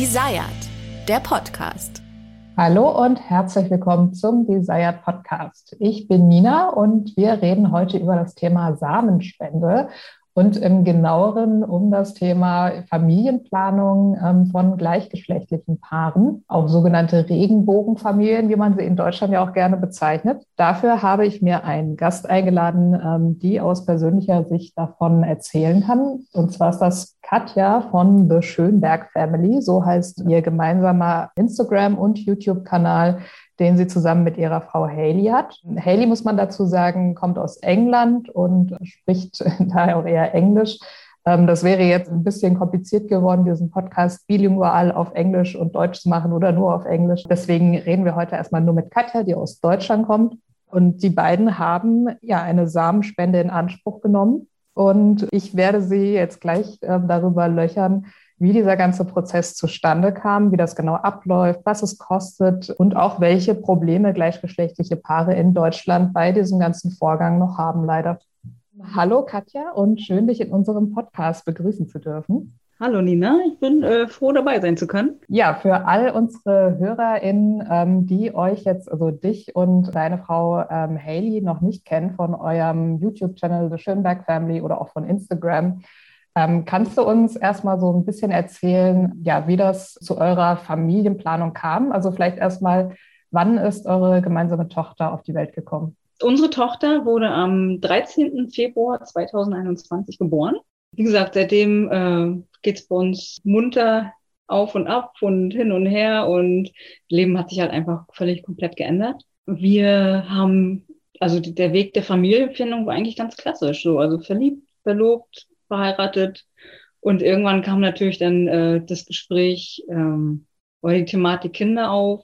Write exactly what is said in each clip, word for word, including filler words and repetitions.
Desired, der Podcast. Hallo und herzlich willkommen zum Desired Podcast. Ich bin Nina und wir reden heute über das Thema Samenspende und im Genaueren um das Thema Familienplanung ähm, von gleichgeschlechtlichen Paaren, auch sogenannte Regenbogenfamilien, wie man sie in Deutschland ja auch gerne bezeichnet. Dafür habe ich mir einen Gast eingeladen, ähm, die aus persönlicher Sicht davon erzählen kann. Und zwar ist das Katja von The Schönberg Family, so heißt ihr gemeinsamer Instagram- und YouTube-Kanal, den sie zusammen mit ihrer Frau Hayley hat. Hayley, muss man dazu sagen, kommt aus England und spricht daher auch eher Englisch. Das wäre jetzt ein bisschen kompliziert geworden, diesen Podcast bilingual auf Englisch und Deutsch zu machen oder nur auf Englisch. Deswegen reden wir heute erstmal nur mit Katja, die aus Deutschland kommt. Und die beiden haben ja eine Samenspende in Anspruch genommen. Und ich werde sie jetzt gleich äh, darüber löchern, wie dieser ganze Prozess zustande kam, wie das genau abläuft, was es kostet und auch welche Probleme gleichgeschlechtliche Paare in Deutschland bei diesem ganzen Vorgang noch haben, leider. Hallo Katja und schön, dich in unserem Podcast begrüßen zu dürfen. Hallo Nina, ich bin äh, froh, dabei sein zu können. Ja, für all unsere HörerInnen, ähm, die euch jetzt, also dich und deine Frau ähm, Hayley noch nicht kennen von eurem YouTube-Channel The Schönberg Family oder auch von Instagram, ähm, kannst du uns erstmal so ein bisschen erzählen, ja, wie das zu eurer Familienplanung kam? Also vielleicht erstmal, wann ist eure gemeinsame Tochter auf die Welt gekommen? Unsere Tochter wurde am dreizehnten Februar zweitausendeinundzwanzig geboren. Wie gesagt, seitdem äh, geht es bei uns munter auf und ab und hin und her und das Leben hat sich halt einfach völlig komplett geändert. Wir haben, also der Weg der Familienfindung war eigentlich ganz klassisch, so, also verliebt, verlobt, verheiratet und irgendwann kam natürlich dann äh, das Gespräch ähm, oder die Thematik Kinder auf,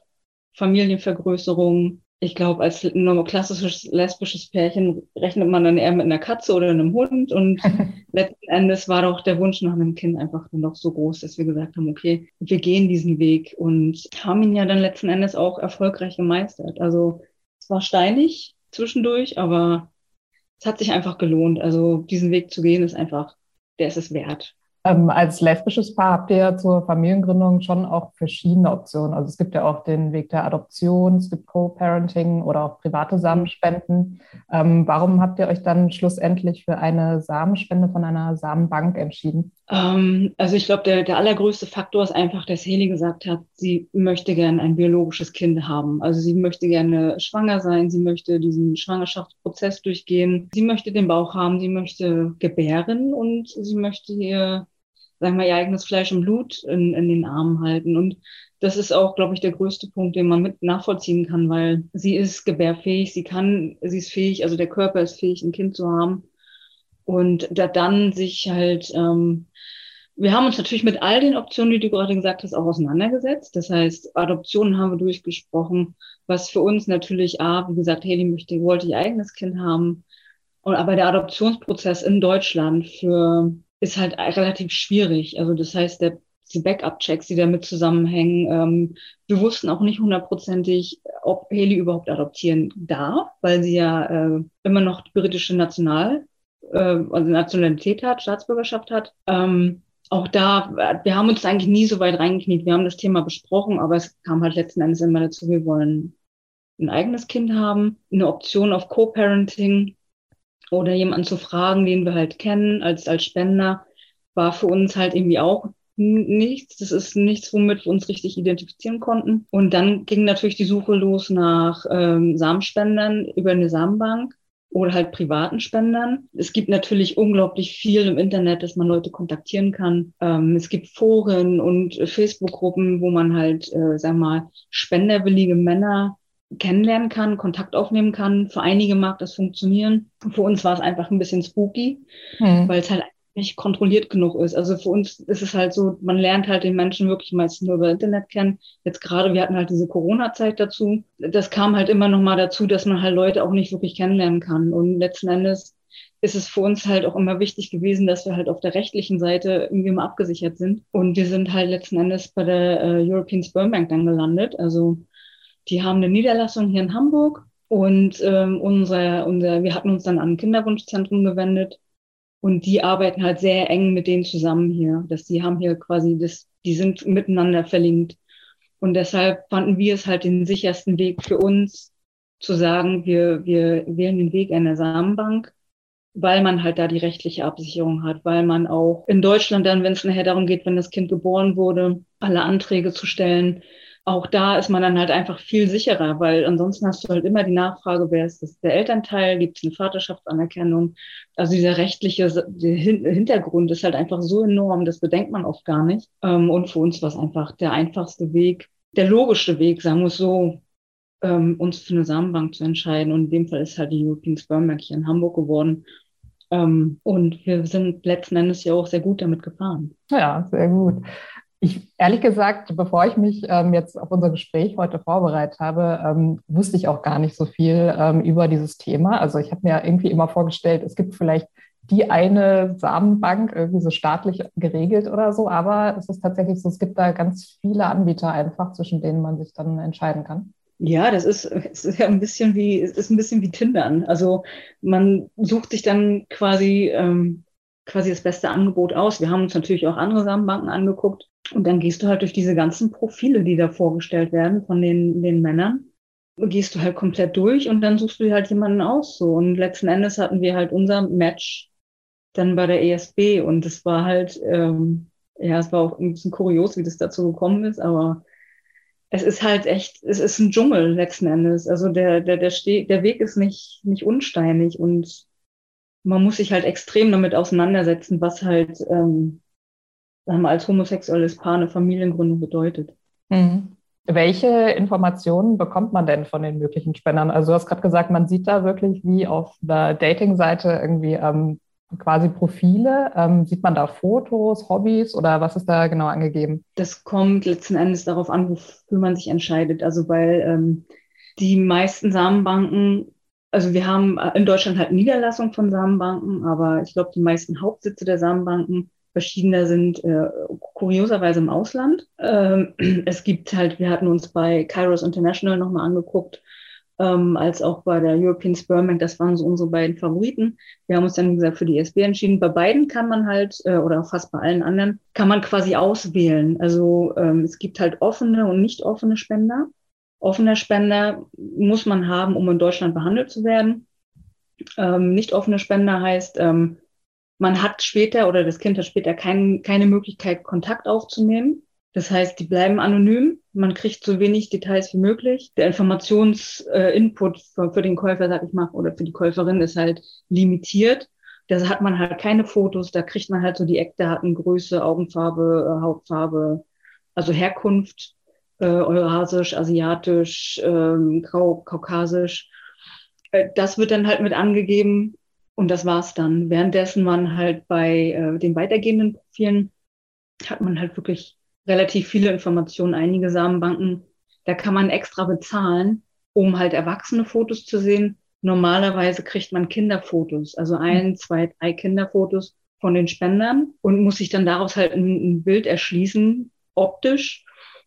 Familienvergrößerung. Ich glaube, als normal klassisches lesbisches Pärchen rechnet man dann eher mit einer Katze oder einem Hund und letzten Endes war doch der Wunsch nach einem Kind einfach dann doch so groß, dass wir gesagt haben, okay, wir gehen diesen Weg und haben ihn ja dann letzten Endes auch erfolgreich gemeistert. Also es war steinig zwischendurch, aber es hat sich einfach gelohnt. Also diesen Weg zu gehen ist einfach, der ist es wert. Ähm, als lesbisches Paar habt ihr ja zur Familiengründung schon auch verschiedene Optionen. Also es gibt ja auch den Weg der Adoption, es gibt Co-Parenting oder auch private Samenspenden. Ähm, warum habt ihr euch dann schlussendlich für eine Samenspende von einer Samenbank entschieden? Ähm, also ich glaube, der, der allergrößte Faktor ist einfach, dass Hayley gesagt hat, sie möchte gerne ein biologisches Kind haben. Also sie möchte gerne schwanger sein, sie möchte diesen Schwangerschaftsprozess durchgehen, sie möchte den Bauch haben, sie möchte gebären und sie möchte ihr sagen wir, ihr eigenes Fleisch und Blut in, in den Armen halten. Und das ist auch, glaube ich, der größte Punkt, den man mit nachvollziehen kann, weil sie ist gebärfähig, sie kann, sie ist fähig, also der Körper ist fähig, ein Kind zu haben. Und da dann sich halt, ähm, wir haben uns natürlich mit all den Optionen, die du gerade gesagt hast, auch auseinandergesetzt. Das heißt, Adoptionen haben wir durchgesprochen, was für uns natürlich, A, wie gesagt, Hayley möchte, wollte ihr eigenes Kind haben. Und aber der Adoptionsprozess in Deutschland für ist halt relativ schwierig. Also das heißt, der, die Backup-Checks, die damit zusammenhängen, ähm, wir wussten auch nicht hundertprozentig, ob Hayley überhaupt adoptieren darf, weil sie ja äh, immer noch die britische National, äh, also Nationalität hat, Staatsbürgerschaft hat. Ähm, auch da, wir haben uns eigentlich nie so weit reingekniet. Wir haben das Thema besprochen, aber es kam halt letzten Endes immer dazu, wir wollen ein eigenes Kind haben, eine Option auf Co-Parenting, oder jemanden zu fragen, den wir halt kennen als als Spender, war für uns halt irgendwie auch nichts. Das ist nichts, womit wir uns richtig identifizieren konnten. Und dann ging natürlich die Suche los nach ähm, Samenspendern über eine Samenbank oder halt privaten Spendern. Es gibt natürlich unglaublich viel im Internet, dass man Leute kontaktieren kann. Ähm, es gibt Foren und Facebook-Gruppen, wo man halt, äh, sagen wir mal, spenderwillige Männer kennenlernen kann, Kontakt aufnehmen kann. Für einige mag das funktionieren. Für uns war es einfach ein bisschen spooky, hm. weil es halt nicht kontrolliert genug ist. Also für uns ist es halt so, man lernt halt den Menschen wirklich meistens nur über Internet kennen. Jetzt gerade, wir hatten halt diese Corona-Zeit dazu. Das kam halt immer noch mal dazu, dass man halt Leute auch nicht wirklich kennenlernen kann. Und letzten Endes ist es für uns halt auch immer wichtig gewesen, dass wir halt auf der rechtlichen Seite irgendwie mal abgesichert sind. Und wir sind halt letzten Endes bei der äh, European Sperm Bank dann gelandet. Also die haben eine Niederlassung hier in Hamburg und ähm, unser, unser, wir hatten uns dann an ein Kinderwunschzentrum gewendet und die arbeiten halt sehr eng mit denen zusammen hier. Dass die haben hier quasi das, die sind miteinander verlinkt. Und deshalb fanden wir es halt den sichersten Weg für uns, zu sagen, wir, wir wählen den Weg einer Samenbank, weil man halt da die rechtliche Absicherung hat, weil man auch in Deutschland dann, wenn es nachher darum geht, wenn das Kind geboren wurde, alle Anträge zu stellen, auch da ist man dann halt einfach viel sicherer, weil ansonsten hast du halt immer die Nachfrage, wer ist das, der Elternteil, gibt es eine Vaterschaftsanerkennung? Also dieser rechtliche der Hintergrund ist halt einfach so enorm, das bedenkt man oft gar nicht. Und für uns war es einfach der einfachste Weg, der logische Weg, sagen wir es so, uns für eine Samenbank zu entscheiden. Und in dem Fall ist halt die European Sperm Bank hier in Hamburg geworden. Und wir sind letzten Endes ja auch sehr gut damit gefahren. Ja, sehr gut. Ich, ehrlich gesagt, bevor ich mich ähm, jetzt auf unser Gespräch heute vorbereitet habe, ähm, wusste ich auch gar nicht so viel ähm, über dieses Thema. Also ich habe mir irgendwie immer vorgestellt, es gibt vielleicht die eine Samenbank irgendwie so staatlich geregelt oder so, aber es ist tatsächlich so, es gibt da ganz viele Anbieter einfach, zwischen denen man sich dann entscheiden kann. Ja, das ist, es ist ja ein bisschen wie, es ist ein bisschen wie Tindern. Also man sucht sich dann quasi, ähm, quasi das beste Angebot aus. Wir haben uns natürlich auch andere Samenbanken angeguckt. Und dann gehst du halt durch diese ganzen Profile, die da vorgestellt werden von den, den Männern, gehst du halt komplett durch und dann suchst du dir halt jemanden aus. So. Und letzten Endes hatten wir halt unser Match dann bei der E S B. Und es war halt, ähm, ja, es war auch ein bisschen kurios, wie das dazu gekommen ist, aber es ist halt echt, es ist ein Dschungel letzten Endes. Also der, der, der, Ste- der Weg ist nicht, nicht unsteinig und man muss sich halt extrem damit auseinandersetzen, was halt, ähm, sagen wir, als homosexuelles Paar eine Familiengründung bedeutet. Mhm. Welche Informationen bekommt man denn von den möglichen Spendern? Also du hast gerade gesagt, man sieht da wirklich wie auf der Dating-Seite irgendwie ähm, quasi Profile. Ähm, sieht man da Fotos, Hobbys oder was ist da genau angegeben? Das kommt letzten Endes darauf an, wofür man sich entscheidet. Also weil ähm, die meisten Samenbanken, also wir haben in Deutschland halt Niederlassung von Samenbanken, aber ich glaube, die meisten Hauptsitze der Samenbanken verschiedener sind äh, kurioserweise im Ausland. Ähm, es gibt halt, wir hatten uns bei Kairos International nochmal angeguckt, ähm, als auch bei der European Sperm Bank, das waren so unsere beiden Favoriten. Wir haben uns dann, wie gesagt, für die E S B entschieden. Bei beiden kann man halt, äh, oder fast bei allen anderen, kann man quasi auswählen. Also ähm, es gibt halt offene und nicht offene Spender. Offener Spender muss man haben, um in Deutschland behandelt zu werden. Ähm, nicht offene Spender heißt, ähm, man hat später oder das Kind hat später kein, keine Möglichkeit, Kontakt aufzunehmen. Das heißt, die bleiben anonym. Man kriegt so wenig Details wie möglich. Der Informationsinput äh, für, für den Käufer, sag ich mal, oder für die Käuferin ist halt limitiert. Da hat man halt keine Fotos. Da kriegt man halt so die Eckdaten, Größe, Augenfarbe, äh, Hautfarbe, also Herkunft, äh, eurasisch, asiatisch, ähm, grau, kaukasisch. Äh, das wird dann halt mit angegeben. Und das war's dann. Währenddessen man halt bei äh, den weitergehenden Profilen hat man halt wirklich relativ viele Informationen. Einige Samenbanken, da kann man extra bezahlen, um halt erwachsene Fotos zu sehen. Normalerweise kriegt man Kinderfotos, also ein, zwei, drei Kinderfotos von den Spendern und muss sich dann daraus halt ein, ein Bild erschließen, optisch.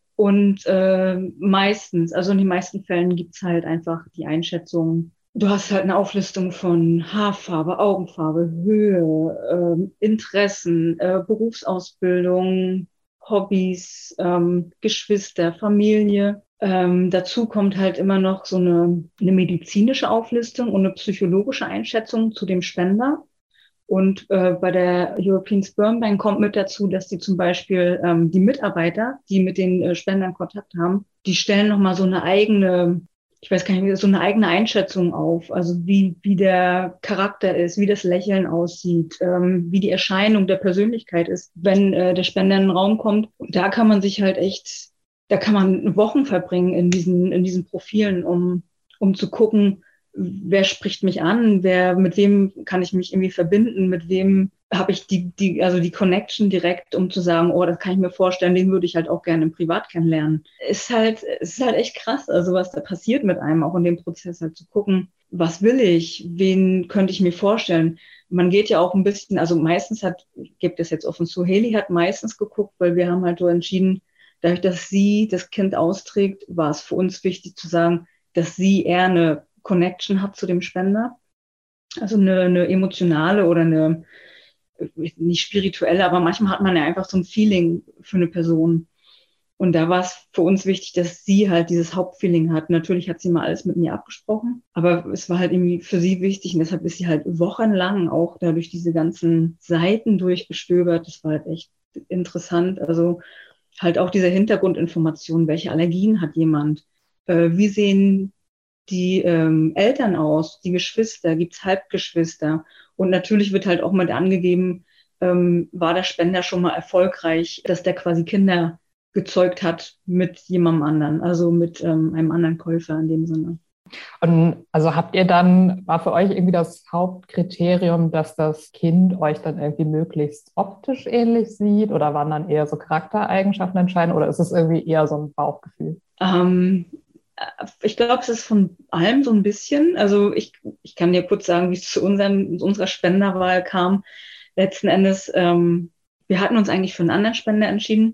Und äh, meistens, also in den meisten Fällen gibt's halt einfach die Einschätzung. Du hast halt eine Auflistung von Haarfarbe, Augenfarbe, Höhe, ähm, Interessen, äh, Berufsausbildung, Hobbys, ähm, Geschwister, Familie. Ähm, dazu kommt halt immer noch so eine, eine medizinische Auflistung und eine psychologische Einschätzung zu dem Spender. Und äh, bei der European Sperm Bank kommt mit dazu, dass die zum Beispiel ähm, die Mitarbeiter, die mit den äh, Spendern Kontakt haben, die stellen nochmal so eine eigene, ich weiß gar nicht, so eine eigene Einschätzung auf, also wie, wie der Charakter ist, wie das Lächeln aussieht, ähm, wie die Erscheinung der Persönlichkeit ist, wenn äh, der Spender in den Raum kommt. Und da kann man sich halt echt, da kann man Wochen verbringen in diesen, in diesen Profilen, um, um zu gucken, wer spricht mich an, wer, mit wem kann ich mich irgendwie verbinden, mit wem habe ich die, die, also die Connection direkt, um zu sagen, oh, das kann ich mir vorstellen, den würde ich halt auch gerne im Privat kennenlernen. Ist halt, ist halt echt krass, also was da passiert mit einem, auch in dem Prozess halt zu gucken, was will ich, wen könnte ich mir vorstellen. Man geht ja auch ein bisschen, also meistens hat, ich gebe das jetzt offen zu, Heli hat meistens geguckt, weil wir haben halt so entschieden, dadurch, dass sie das Kind austrägt, war es für uns wichtig zu sagen, dass sie eher eine Connection hat zu dem Spender, also eine, eine emotionale oder eine nicht spirituell, aber manchmal hat man ja einfach so ein Feeling für eine Person. Und da war es für uns wichtig, dass sie halt dieses Hauptfeeling hat. Natürlich hat sie mal alles mit mir abgesprochen, aber es war halt irgendwie für sie wichtig und deshalb ist sie halt wochenlang auch da durch diese ganzen Seiten durchgestöbert. Das war halt echt interessant. Also halt auch diese Hintergrundinformationen, welche Allergien hat jemand, äh, wie sehen die ähm, Eltern aus, die Geschwister, gibt's Halbgeschwister und natürlich wird halt auch mal angegeben, ähm, war der Spender schon mal erfolgreich, dass der quasi Kinder gezeugt hat mit jemandem anderen, also mit ähm, einem anderen Käufer in dem Sinne. Und also habt ihr dann, war für euch irgendwie das Hauptkriterium, dass das Kind euch dann irgendwie möglichst optisch ähnlich sieht oder waren dann eher so Charaktereigenschaften entscheidend oder ist es irgendwie eher so ein Bauchgefühl? Ähm, ich glaube, es ist von allem so ein bisschen. Also ich, ich kann dir kurz sagen, wie es zu unserem, unserer Spenderwahl kam. Letzten Endes, ähm, wir hatten uns eigentlich für einen anderen Spender entschieden.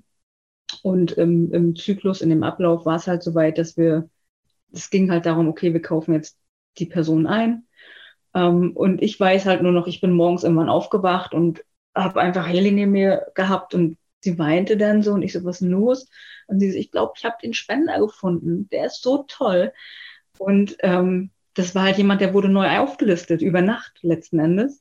Und im, im Zyklus, in dem Ablauf war es halt so weit, dass wir, es ging halt darum, okay, wir kaufen jetzt die Person ein. Ähm, und ich weiß halt nur noch, ich bin morgens irgendwann aufgewacht und habe einfach Heli neben mir gehabt und sie weinte dann so und ich so, was ist denn los? Und sie so, ich glaube, ich habe den Spender gefunden. Der ist so toll. Und ähm, das war halt jemand, der wurde neu aufgelistet, über Nacht letzten Endes.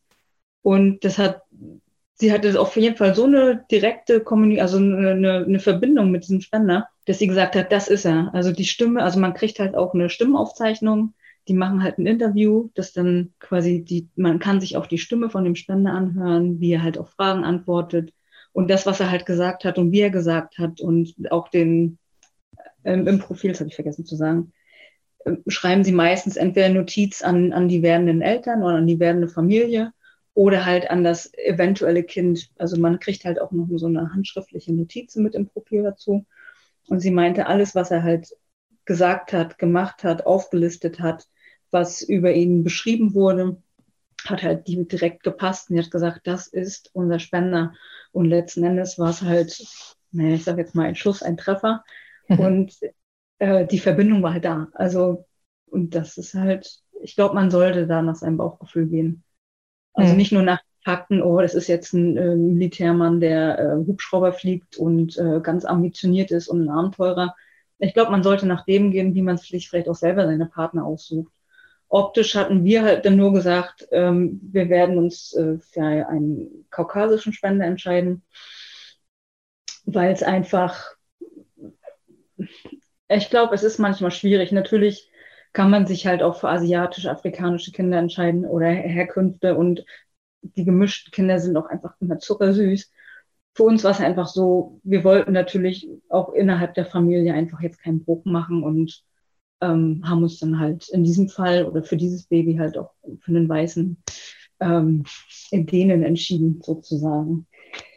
Und das hat Sie hatte auf jeden Fall so eine direkte Kommunikation, also eine, eine Verbindung mit diesem Spender, dass sie gesagt hat, das ist er. Also die Stimme, also man kriegt halt auch eine Stimmenaufzeichnung, die machen halt ein Interview, das dann quasi die, man kann sich auch die Stimme von dem Spender anhören, wie er halt auf Fragen antwortet und das, was er halt gesagt hat und wie er gesagt hat und auch den, ähm, im Profil, das habe ich vergessen zu sagen, äh, schreiben sie meistens entweder Notiz an, an die werdenden Eltern oder an die werdende Familie oder halt an das eventuelle Kind. Also man kriegt halt auch noch so eine handschriftliche Notiz mit im Profil dazu. Und sie meinte, alles, was er halt gesagt hat, gemacht hat, aufgelistet hat, was über ihn beschrieben wurde, hat halt direkt gepasst. Und sie hat gesagt, das ist unser Spender. Und letzten Endes war es halt, naja, ich sage jetzt mal ein Schuss, ein Treffer. Und äh, die Verbindung war halt da. Also, und das ist halt, ich glaube, man sollte da nach seinem Bauchgefühl gehen. Also nicht nur nach Fakten, oh, das ist jetzt ein äh, Militärmann, der äh, Hubschrauber fliegt und äh, ganz ambitioniert ist und ein Abenteurer. Ich glaube, man sollte nach dem gehen, wie man sich vielleicht auch selber seine Partner aussucht. Optisch hatten wir halt dann nur gesagt, ähm, wir werden uns äh, für einen kaukasischen Spender entscheiden, weil es einfach, ich glaube, es ist manchmal schwierig. Natürlich kann man sich halt auch für asiatische, afrikanische Kinder entscheiden oder Herkünfte und die gemischten Kinder sind auch einfach immer zuckersüß. Für uns war es einfach so, wir wollten natürlich auch innerhalb der Familie einfach jetzt keinen Bruch machen und ähm, haben uns dann halt in diesem Fall oder für dieses Baby halt auch für einen weißen ähm, Dänen entschieden sozusagen.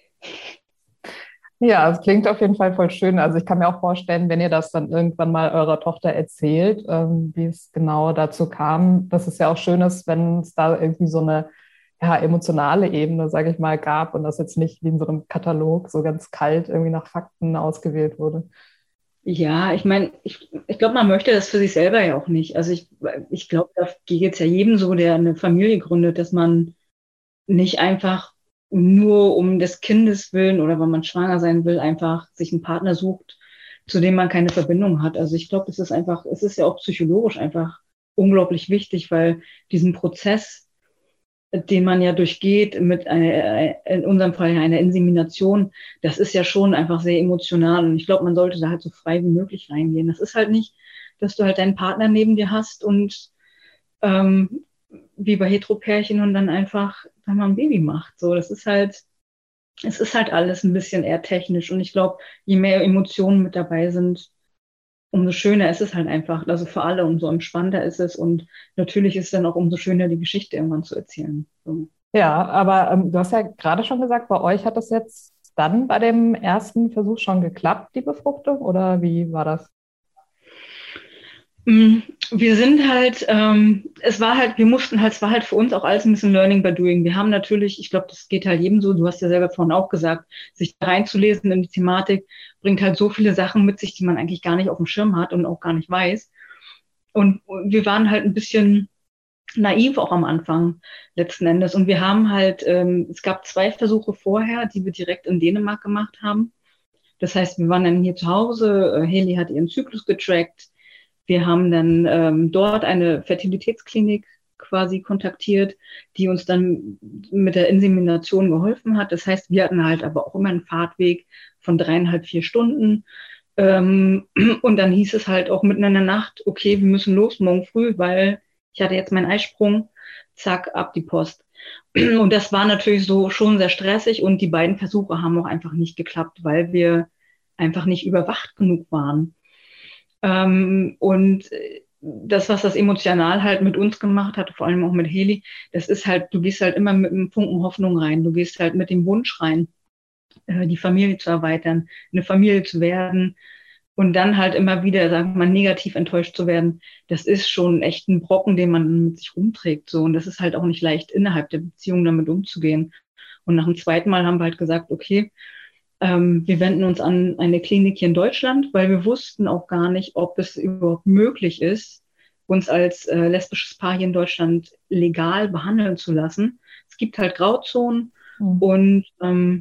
Ja, es klingt auf jeden Fall voll schön. Also ich kann mir auch vorstellen, wenn ihr das dann irgendwann mal eurer Tochter erzählt, ähm, wie es genau dazu kam, dass es ja auch schön ist, wenn es da irgendwie so eine ja, emotionale Ebene, sage ich mal, gab und das jetzt nicht wie in so einem Katalog so ganz kalt irgendwie nach Fakten ausgewählt wurde. Ja, ich meine, ich, ich glaube, man möchte das für sich selber ja auch nicht. Also ich, ich glaube, da geht es ja jedem so, der eine Familie gründet, dass man nicht einfach nur um des Kindes willen oder weil man schwanger sein will, einfach sich einen Partner sucht, zu dem man keine Verbindung hat. Also ich glaube, es ist einfach, es ist ja auch psychologisch einfach unglaublich wichtig, weil diesen Prozess, den man ja durchgeht mit einer, in unserem Fall ja einer Insemination, das ist ja schon einfach sehr emotional und ich glaube, man sollte da halt so frei wie möglich reingehen. Das ist halt nicht, dass du halt deinen Partner neben dir hast und ähm, wie bei Heteropärchen und dann einfach dann mal ein Baby macht. So, das ist halt, es ist halt alles ein bisschen eher technisch und ich glaube, je mehr Emotionen mit dabei sind, umso schöner ist es halt einfach. Also für alle, umso entspannter ist es und natürlich ist es dann auch umso schöner, die Geschichte irgendwann zu erzählen. So. Ja, aber ähm, du hast ja gerade schon gesagt, bei euch hat das jetzt dann bei dem ersten Versuch schon geklappt, die Befruchtung, oder wie war das? Wir sind halt, ähm, es war halt, wir mussten halt, es war halt für uns auch alles ein bisschen Learning by Doing. Wir haben natürlich, ich glaube, das geht halt jedem so, du hast ja selber vorhin auch gesagt, sich da reinzulesen in die Thematik, bringt halt so viele Sachen mit sich, die man eigentlich gar nicht auf dem Schirm hat und auch gar nicht weiß. Und wir waren halt ein bisschen naiv auch am Anfang letzten Endes. Und wir haben halt, ähm, es gab zwei Versuche vorher, die wir direkt in Dänemark gemacht haben. Das heißt, wir waren dann hier zu Hause, äh, Heli hat ihren Zyklus getrackt. Wir haben dann ähm, dort eine Fertilitätsklinik quasi kontaktiert, die uns dann mit der Insemination geholfen hat. Das heißt, wir hatten halt aber auch immer einen Fahrtweg von dreieinhalb, vier Stunden. Ähm, und dann hieß es halt auch mitten in der Nacht, okay, wir müssen los morgen früh, weil ich hatte jetzt meinen Eisprung, zack, ab die Post. Und das war natürlich so schon sehr stressig und die beiden Versuche haben auch einfach nicht geklappt, weil wir einfach nicht überwacht genug waren. Ähm, und das, was das emotional halt mit uns gemacht hat, vor allem auch mit Heli, das ist halt, du gehst halt immer mit einem Funken Hoffnung rein, du gehst halt mit dem Wunsch rein, die Familie zu erweitern, eine Familie zu werden. Und dann halt immer wieder, sagen wir mal, negativ enttäuscht zu werden, das ist schon echt ein Brocken, den man mit sich rumträgt. So. Und das ist halt auch nicht leicht, innerhalb der Beziehung damit umzugehen. Und nach dem zweiten Mal haben wir halt gesagt, okay, ähm, wir wenden uns an eine Klinik hier in Deutschland, weil wir wussten auch gar nicht, ob es überhaupt möglich ist, uns als äh, lesbisches Paar hier in Deutschland legal behandeln zu lassen. Es gibt halt Grauzonen mhm. und ähm,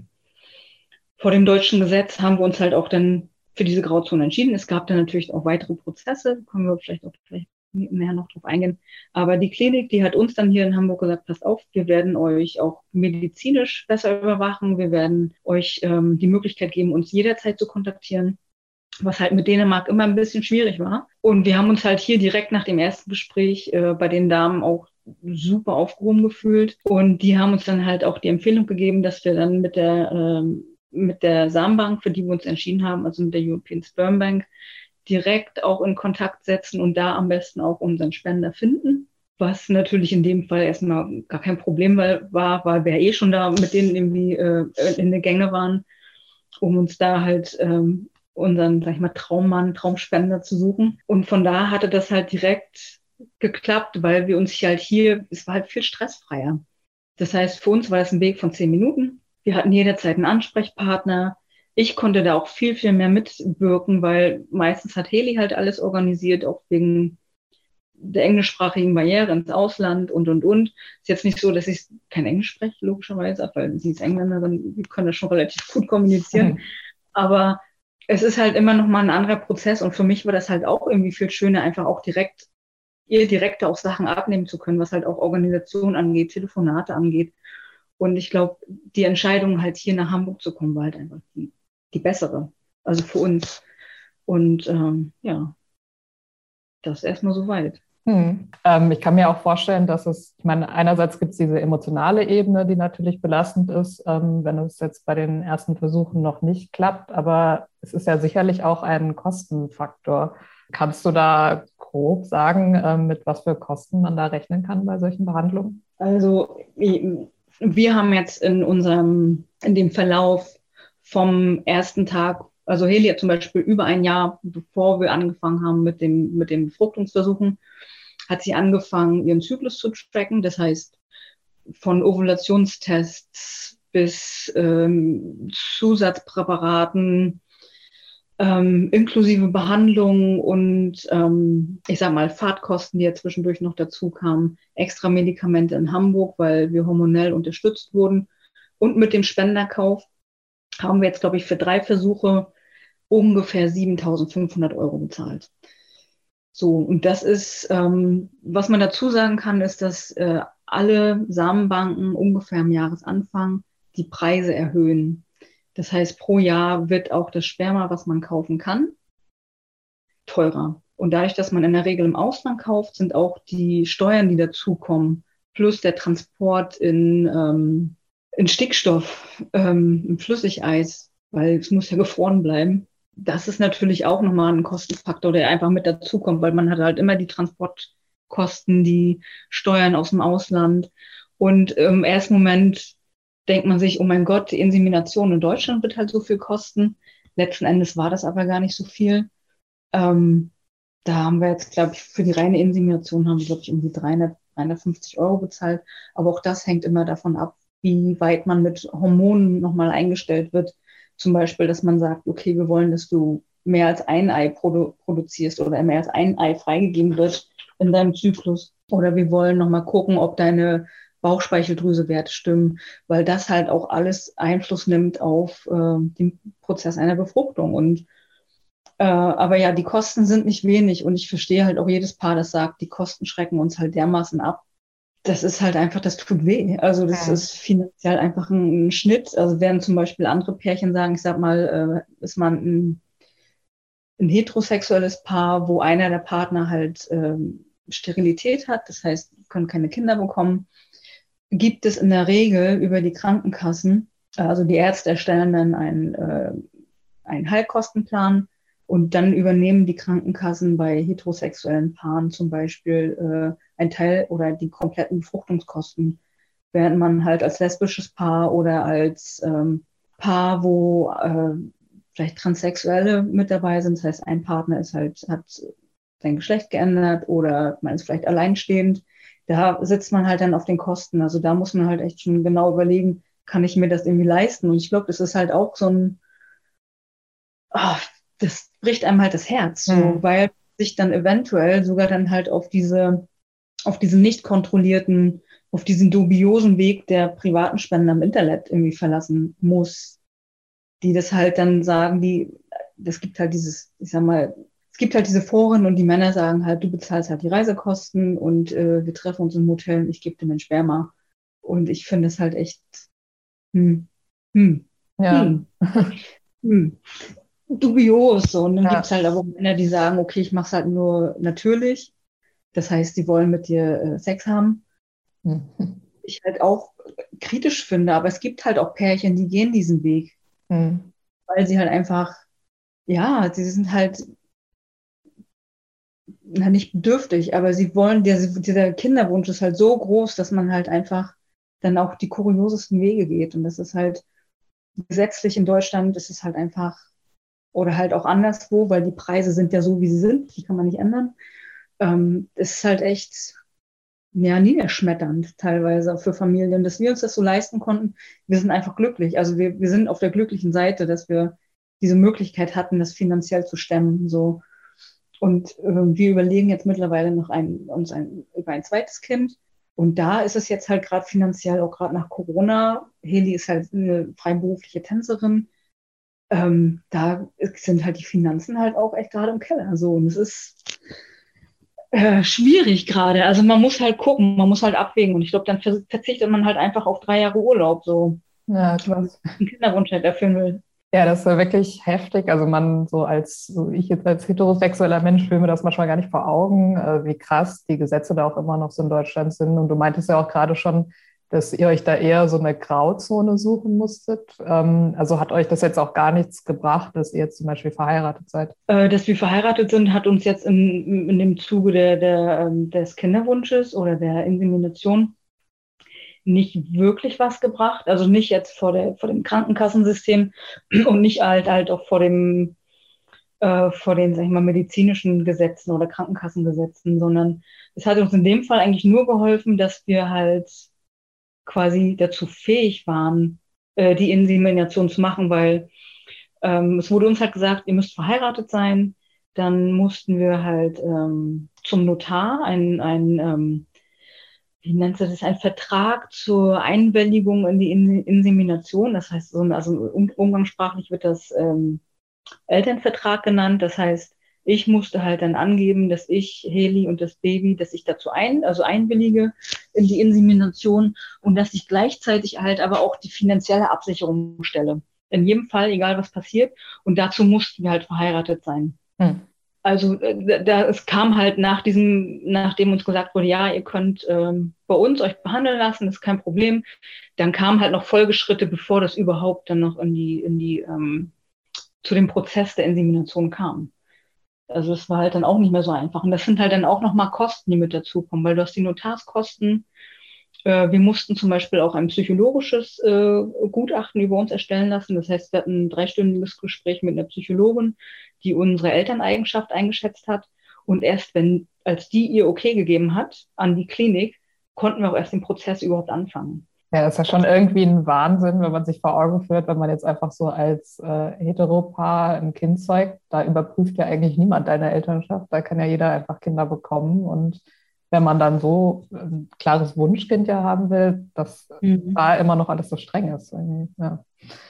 vor dem deutschen Gesetz haben wir uns halt auch dann für diese Grauzone entschieden. Es gab dann natürlich auch weitere Prozesse, können wir vielleicht auch vielleicht näher noch drauf eingehen. Aber die Klinik, die hat uns dann hier in Hamburg gesagt, passt auf, wir werden euch auch medizinisch besser überwachen, wir werden euch ähm, die Möglichkeit geben, uns jederzeit zu kontaktieren, was halt mit Dänemark immer ein bisschen schwierig war. Und wir haben uns halt hier direkt nach dem ersten Gespräch äh, bei den Damen auch super aufgehoben gefühlt. Und die haben uns dann halt auch die Empfehlung gegeben, dass wir dann mit der ähm, mit der Samenbank, für die wir uns entschieden haben, also mit der European Sperm Bank, direkt auch in Kontakt setzen und da am besten auch unseren Spender finden. Was natürlich in dem Fall erstmal gar kein Problem war, weil wir eh schon da mit denen irgendwie äh, in der Gänge waren, um uns da halt ähm, unseren, sag ich mal, Traummann, Traumspender zu suchen. Und von da hatte das halt direkt geklappt, weil wir uns hier halt hier, es war halt viel stressfreier. Das heißt, für uns war das ein Weg von zehn Minuten. Wir hatten jederzeit einen Ansprechpartner. Ich konnte da auch viel, viel mehr mitwirken, weil meistens hat Heli halt alles organisiert, auch wegen der englischsprachigen Barriere ins Ausland und, und, und. Ist jetzt nicht so, dass ich kein Englisch spreche, logischerweise, weil sie ist Engländerin, wir können das schon relativ gut kommunizieren. Mhm. Aber es ist halt immer noch mal ein anderer Prozess und für mich war das halt auch irgendwie viel schöner, einfach auch direkt, ihr direkt auch Sachen abnehmen zu können, was halt auch Organisation angeht, Telefonate angeht. Und ich glaube, die Entscheidung, halt hier nach Hamburg zu kommen, war halt einfach die, die bessere. Also für uns. Und ähm, ja, das erstmal soweit. Hm. Ähm, ich kann mir auch vorstellen, dass es, ich meine, einerseits gibt es diese emotionale Ebene, die natürlich belastend ist, ähm, wenn es jetzt bei den ersten Versuchen noch nicht klappt. Aber es ist ja sicherlich auch ein Kostenfaktor. Kannst du da grob sagen, ähm, mit was für Kosten man da rechnen kann bei solchen Behandlungen? Also wir haben jetzt in unserem, in dem Verlauf vom ersten Tag, also Heli hat zum Beispiel über ein Jahr, bevor wir angefangen haben mit dem, mit den Befruchtungsversuchen, hat sie angefangen, ihren Zyklus zu tracken. Das heißt, von Ovulationstests bis ähm, Zusatzpräparaten, ähm, inklusive Behandlung und ähm, ich sag mal Fahrtkosten, die ja zwischendurch noch dazu kamen, extra Medikamente in Hamburg, weil wir hormonell unterstützt wurden. Und mit dem Spenderkauf haben wir jetzt, glaube ich, für drei Versuche ungefähr siebentausendfünfhundert Euro bezahlt. So, und das ist, ähm, was man dazu sagen kann, ist, dass äh, alle Samenbanken ungefähr am Jahresanfang die Preise erhöhen. Das heißt, pro Jahr wird auch das Sperma, was man kaufen kann, teurer. Und dadurch, dass man in der Regel im Ausland kauft, sind auch die Steuern, die dazukommen, plus der Transport in, ähm, in Stickstoff, ähm, im Flüssigeis, weil es muss ja gefroren bleiben. Das ist natürlich auch nochmal ein Kostenfaktor, der einfach mit dazukommt, weil man hat halt immer die Transportkosten, die Steuern aus dem Ausland. Und im ersten Moment denkt man sich, oh mein Gott, die Insemination in Deutschland wird halt so viel kosten. Letzten Endes war das aber gar nicht so viel. Ähm, da haben wir jetzt, glaube ich, für die reine Insemination haben wir, glaube ich, irgendwie dreihundert, dreihundertfünfzig Euro bezahlt. Aber auch das hängt immer davon ab, wie weit man mit Hormonen nochmal eingestellt wird. Zum Beispiel, dass man sagt, okay, wir wollen, dass du mehr als ein Ei produ- produzierst oder mehr als ein Ei freigegeben wird in deinem Zyklus. Oder wir wollen nochmal gucken, ob deine Bauchspeicheldrüsewerte stimmen, weil das halt auch alles Einfluss nimmt auf äh, den Prozess einer Befruchtung. Und äh, aber ja, die Kosten sind nicht wenig und ich verstehe halt auch jedes Paar, das sagt, die Kosten schrecken uns halt dermaßen ab. Das ist halt einfach, das tut weh. Also das Ja. ist finanziell einfach ein, ein Schnitt. Also während zum Beispiel andere Pärchen sagen, ich sag mal, äh, ist man ein, ein heterosexuelles Paar, wo einer der Partner halt ähm, Sterilität hat, das heißt, können keine Kinder bekommen, gibt es in der Regel über die Krankenkassen, also die Ärzte erstellen dann einen, äh, einen Heilkostenplan und dann übernehmen die Krankenkassen bei heterosexuellen Paaren zum Beispiel äh, ein Teil oder die kompletten Befruchtungskosten, während man halt als lesbisches Paar oder als ähm, Paar, wo äh, vielleicht Transsexuelle mit dabei sind, das heißt, ein Partner ist halt, hat sein Geschlecht geändert oder man ist vielleicht alleinstehend, da sitzt man halt dann auf den Kosten. Also da muss man halt echt schon genau überlegen, kann ich mir das irgendwie leisten? Und ich glaube, das ist halt auch so ein, oh, das bricht einem halt das Herz, so, Mhm. weil sich dann eventuell sogar dann halt auf diese, auf diesen nicht kontrollierten, auf diesen dubiosen Weg der privaten Spenden am Internet irgendwie verlassen muss, die das halt dann sagen, die, das gibt halt dieses, ich sag mal, es gibt halt diese Foren und die Männer sagen halt, du bezahlst halt die Reisekosten und äh, wir treffen uns im Hotel und ich gebe dir mein Sperma. Und ich finde es halt echt, hm, hm, Ja. hm, hm, dubios. So. Und dann Ja. gibt's halt aber Männer, die sagen, okay, ich mache es halt nur natürlich. Das heißt, die wollen mit dir äh, Sex haben. Mhm. Ich halt auch kritisch finde, aber es gibt halt auch Pärchen, die gehen diesen Weg, Mhm. weil sie halt einfach, ja, sie sind halt na, nicht bedürftig, aber sie wollen, der, dieser Kinderwunsch ist halt so groß, dass man halt einfach dann auch die kuriosesten Wege geht. Und das ist halt gesetzlich in Deutschland, ist es halt einfach, oder halt auch anderswo, weil die Preise sind ja so, wie sie sind, die kann man nicht ändern. Ähm, es ist halt echt, ja, niederschmetternd teilweise für Familien, dass wir uns das so leisten konnten. Wir sind einfach glücklich. Also wir, wir sind auf der glücklichen Seite, dass wir diese Möglichkeit hatten, das finanziell zu stemmen, so. Und äh, wir überlegen jetzt mittlerweile noch ein, uns ein, über ein zweites Kind. Und da ist es jetzt halt gerade finanziell, auch gerade nach Corona. Heli ist halt eine freiberufliche Tänzerin. Ähm, da sind halt die Finanzen halt auch echt gerade im Keller. So. Und es ist äh, schwierig gerade. Also man muss halt gucken, man muss halt abwägen. Und ich glaube, dann verzichtet man halt einfach auf drei Jahre Urlaub, so, Ja, weil man krass. einen Kinderwunsch halt erfüllen will. Ja, das ist ja wirklich heftig. Also man so als, so ich jetzt als heterosexueller Mensch will mir das manchmal gar nicht vor Augen, äh, wie krass die Gesetze da auch immer noch so in Deutschland sind. Und du meintest ja auch gerade schon, dass ihr euch da eher so eine Grauzone suchen musstet. Ähm, also hat euch das jetzt auch gar nichts gebracht, dass ihr jetzt zum Beispiel verheiratet seid? Äh, dass wir verheiratet sind, hat uns jetzt in, in dem Zuge der, der, ähm, des Kinderwunsches oder der Insemination nicht wirklich was gebracht. Also nicht jetzt vor, der, vor dem Krankenkassensystem und nicht halt, halt auch vor dem äh, vor den, sag ich mal, medizinischen Gesetzen oder Krankenkassengesetzen, sondern es hat uns in dem Fall eigentlich nur geholfen, dass wir halt quasi dazu fähig waren, äh, die Insemination zu machen, weil ähm, es wurde uns halt gesagt, ihr müsst verheiratet sein. Dann mussten wir halt ähm, zum Notar ein, ein ähm, wie nennt sich das, ein Vertrag zur Einwilligung in die In Insemination. Das heißt, so, also um, umgangssprachlich wird das ähm, Elternvertrag genannt. Das heißt, ich musste halt dann angeben, dass ich, Heli und das Baby, dass ich dazu ein, also einwillige in die Insemination und dass ich gleichzeitig halt aber auch die finanzielle Absicherung stelle. In jedem Fall, egal was passiert. Und dazu mussten wir halt verheiratet sein. Hm. Also da, da, es kam halt nach diesem, nachdem uns gesagt wurde, ja, ihr könnt ähm, bei uns euch behandeln lassen, ist kein Problem. Dann kamen halt noch Folgeschritte, bevor das überhaupt dann noch in die, in die ähm, zu dem Prozess der Insemination kam. Also es war halt dann auch nicht mehr so einfach. Und das sind halt dann auch nochmal Kosten, die mit dazukommen, weil du hast die Notarskosten. Äh, wir mussten zum Beispiel auch ein psychologisches äh, Gutachten über uns erstellen lassen. Das heißt, wir hatten ein dreistündiges Gespräch mit einer Psychologin, die unsere Elterneigenschaft eingeschätzt hat. Und erst wenn, als die ihr okay gegeben hat an die Klinik, konnten wir auch erst den Prozess überhaupt anfangen. Ja, das ist ja schon irgendwie ein Wahnsinn, wenn man sich vor Augen führt, wenn man jetzt einfach so als äh, Heteropaar ein Kind zeugt. Da überprüft ja eigentlich niemand deine Elternschaft. Da kann ja jeder einfach Kinder bekommen. Und wenn man dann so ein klares Wunschkind ja haben will, dass Mhm. da immer noch alles so streng ist. Ja.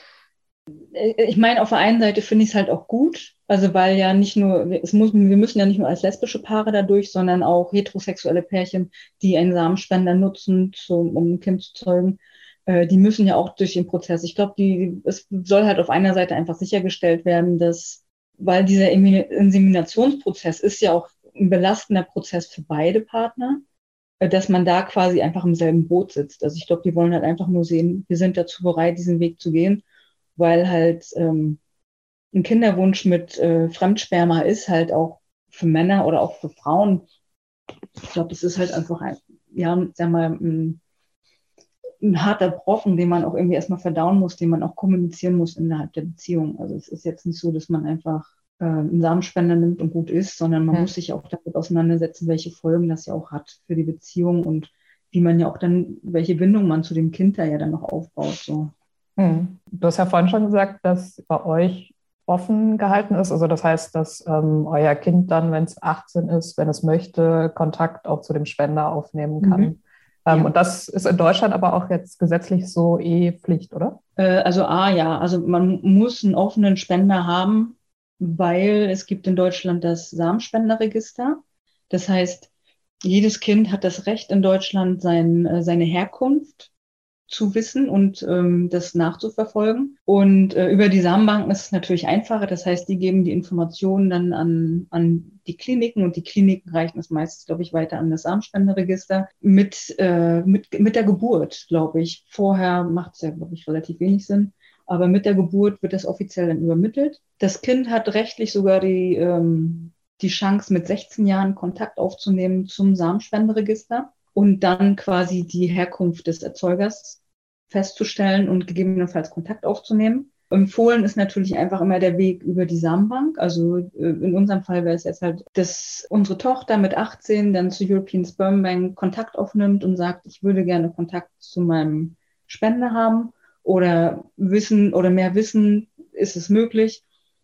Ich meine, auf der einen Seite finde ich es halt auch gut, also weil ja nicht nur, es muss, wir müssen ja nicht nur als lesbische Paare dadurch, sondern auch heterosexuelle Pärchen, die einen Samenspender nutzen, zum, um ein Kind zu zeugen, äh, die müssen ja auch durch den Prozess. Ich glaube, die, es soll halt auf einer Seite einfach sichergestellt werden, dass, weil dieser Inseminationsprozess ist ja auch ein belastender Prozess für beide Partner, äh, dass man da quasi einfach im selben Boot sitzt. Also ich glaube, die wollen halt einfach nur sehen, wir sind dazu bereit, diesen Weg zu gehen, weil halt ähm, ein Kinderwunsch mit äh, Fremdsperma ist halt auch für Männer oder auch für Frauen. Ich glaube, das ist halt einfach ein, ja, sag mal, ein, ein harter Brocken, den man auch irgendwie erstmal verdauen muss, den man auch kommunizieren muss innerhalb der Beziehung. Also es ist jetzt nicht so, dass man einfach äh, einen Samenspender nimmt und gut ist, sondern man Ja. muss sich auch damit auseinandersetzen, welche Folgen das ja auch hat für die Beziehung und wie man ja auch dann, welche Bindung man zu dem Kind da ja dann noch aufbaut. So. Hm. Du hast ja vorhin schon gesagt, dass bei euch offen gehalten ist. Also das heißt, dass ähm, euer Kind dann, wenn es achtzehn ist, wenn es möchte, Kontakt auch zu dem Spender aufnehmen kann. Mhm. Ähm, Ja. Und das ist in Deutschland aber auch jetzt gesetzlich so eh Pflicht, oder? Äh, also A, ja, also man muss einen offenen Spender haben, weil es gibt in Deutschland das Samenspenderregister. Das heißt, jedes Kind hat das Recht in Deutschland, sein, äh, seine Herkunft zu wissen und ähm, das nachzuverfolgen. Und äh, über die Samenbanken ist es natürlich einfacher. Das heißt, die geben die Informationen dann an, an die Kliniken und die Kliniken reichen es meistens, glaube ich, weiter an das Samenspenderregister mit, äh, mit, mit der Geburt, glaube ich. Vorher macht es ja, glaube ich, relativ wenig Sinn. Aber mit der Geburt wird das offiziell dann übermittelt. Das Kind hat rechtlich sogar die, ähm, die Chance, mit sechzehn Jahren Kontakt aufzunehmen zum Samenspenderregister und dann quasi die Herkunft des Erzeugers festzustellen und gegebenenfalls Kontakt aufzunehmen. Empfohlen ist natürlich einfach immer der Weg über die Samenbank. Also äh, in unserem Fall wäre es jetzt halt, dass unsere Tochter mit achtzehn dann zur European Sperm Bank Kontakt aufnimmt und sagt, ich würde gerne Kontakt zu meinem Spender haben oder wissen oder mehr wissen, ist es möglich.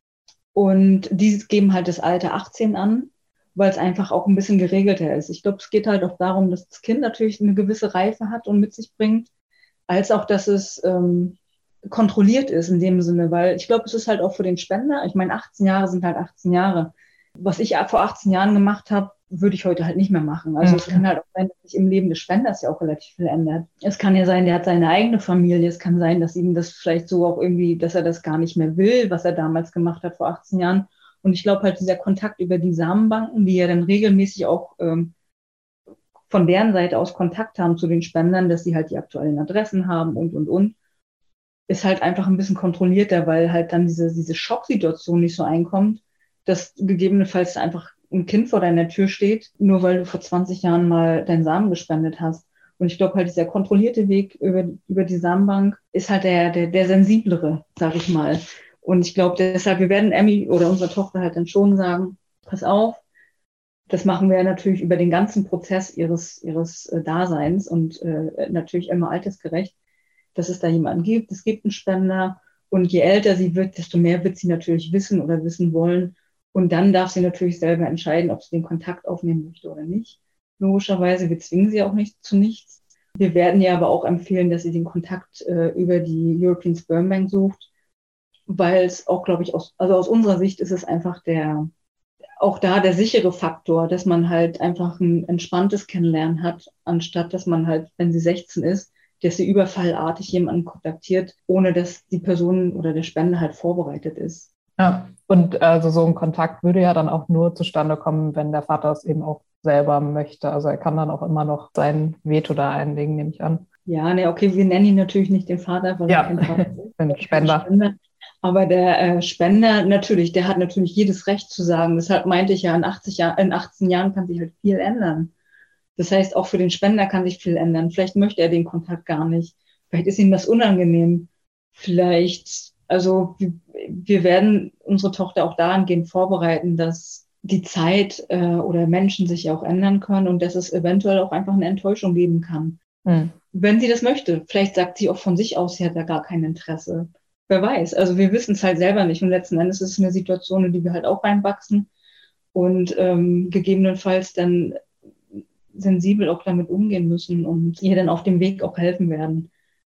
Und die geben halt das Alter achtzehn an, weil es einfach auch ein bisschen geregelter ist. Ich glaube, es geht halt auch darum, dass das Kind natürlich eine gewisse Reife hat und mit sich bringt, als auch, dass es ähm, kontrolliert ist in dem Sinne, weil ich glaube, es ist halt auch für den Spender, ich meine, achtzehn Jahre sind halt achtzehn Jahre. Was ich vor achtzehn Jahren gemacht habe, würde ich heute halt nicht mehr machen. Also Mhm. es kann halt auch sein, dass sich im Leben des Spenders ja auch relativ viel ändert. Es kann ja sein, der hat seine eigene Familie. Es kann sein, dass ihm das vielleicht so auch irgendwie, dass er das gar nicht mehr will, was er damals gemacht hat vor achtzehn Jahren. Und ich glaube halt, dieser Kontakt über die Samenbanken, die ja dann regelmäßig auch ähm, von deren Seite aus Kontakt haben zu den Spendern, dass sie halt die aktuellen Adressen haben und, und, und, ist halt einfach ein bisschen kontrollierter, weil halt dann diese, diese Schocksituation nicht so einkommt, dass gegebenenfalls einfach ein Kind vor deiner Tür steht, nur weil du vor zwanzig Jahren mal deinen Samen gespendet hast. Und ich glaube halt, dieser kontrollierte Weg über, über die Samenbank ist halt der, der, der sensiblere, sag ich mal. Und ich glaube deshalb, wir werden Emmy oder unserer Tochter halt dann schon sagen, pass auf, das machen wir natürlich über den ganzen Prozess ihres, ihres äh, Daseins und äh, natürlich immer altersgerecht, dass es da jemanden gibt. Es gibt einen Spender und je älter sie wird, desto mehr wird sie natürlich wissen oder wissen wollen. Und dann darf sie natürlich selber entscheiden, ob sie den Kontakt aufnehmen möchte oder nicht. Logischerweise, wir zwingen sie auch nicht zu nichts. Wir werden ihr aber auch empfehlen, dass sie den Kontakt äh, über die European Sperm Bank sucht, weil es auch, glaube ich, aus, also aus unserer Sicht ist es einfach der, auch da der sichere Faktor, dass man halt einfach ein entspanntes Kennenlernen hat, anstatt dass man halt, wenn sie sechzehn ist, dass sie überfallartig jemanden kontaktiert, ohne dass die Person oder der Spender halt vorbereitet ist. Ja, und also so ein Kontakt würde ja dann auch nur zustande kommen, wenn der Vater es eben auch selber möchte. Also er kann dann auch immer noch sein Veto da einlegen, nehme ich an. Ja, ne, okay, wir nennen ihn natürlich nicht den Vater, weil ja, er kein Vater ist. Den Spender. Spender. Aber der äh, Spender, natürlich, der hat natürlich jedes Recht zu sagen. Deshalb meinte ich ja, in, achtzig Jahr, in achtzehn Jahren kann sich halt viel ändern. Das heißt, auch für den Spender kann sich viel ändern. Vielleicht möchte er den Kontakt gar nicht. Vielleicht ist ihm das unangenehm. Vielleicht, also wir, wir werden unsere Tochter auch dahingehend vorbereiten, dass die Zeit äh, oder Menschen sich auch ändern können und dass es eventuell auch einfach eine Enttäuschung geben kann. Hm. Wenn sie das möchte. Vielleicht sagt sie auch von sich aus, sie hat da gar kein Interesse. Wer weiß. Also wir wissen es halt selber nicht. Und letzten Endes ist es eine Situation, in die wir halt auch reinwachsen und ähm, gegebenenfalls dann sensibel auch damit umgehen müssen und ihr dann auf dem Weg auch helfen werden.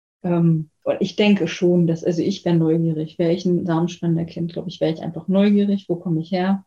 Ähm, und ich denke schon, dass, also ich wäre neugierig. Wäre ich ein Samenspenderkind, glaube ich, wäre ich einfach neugierig. Wo komme ich her?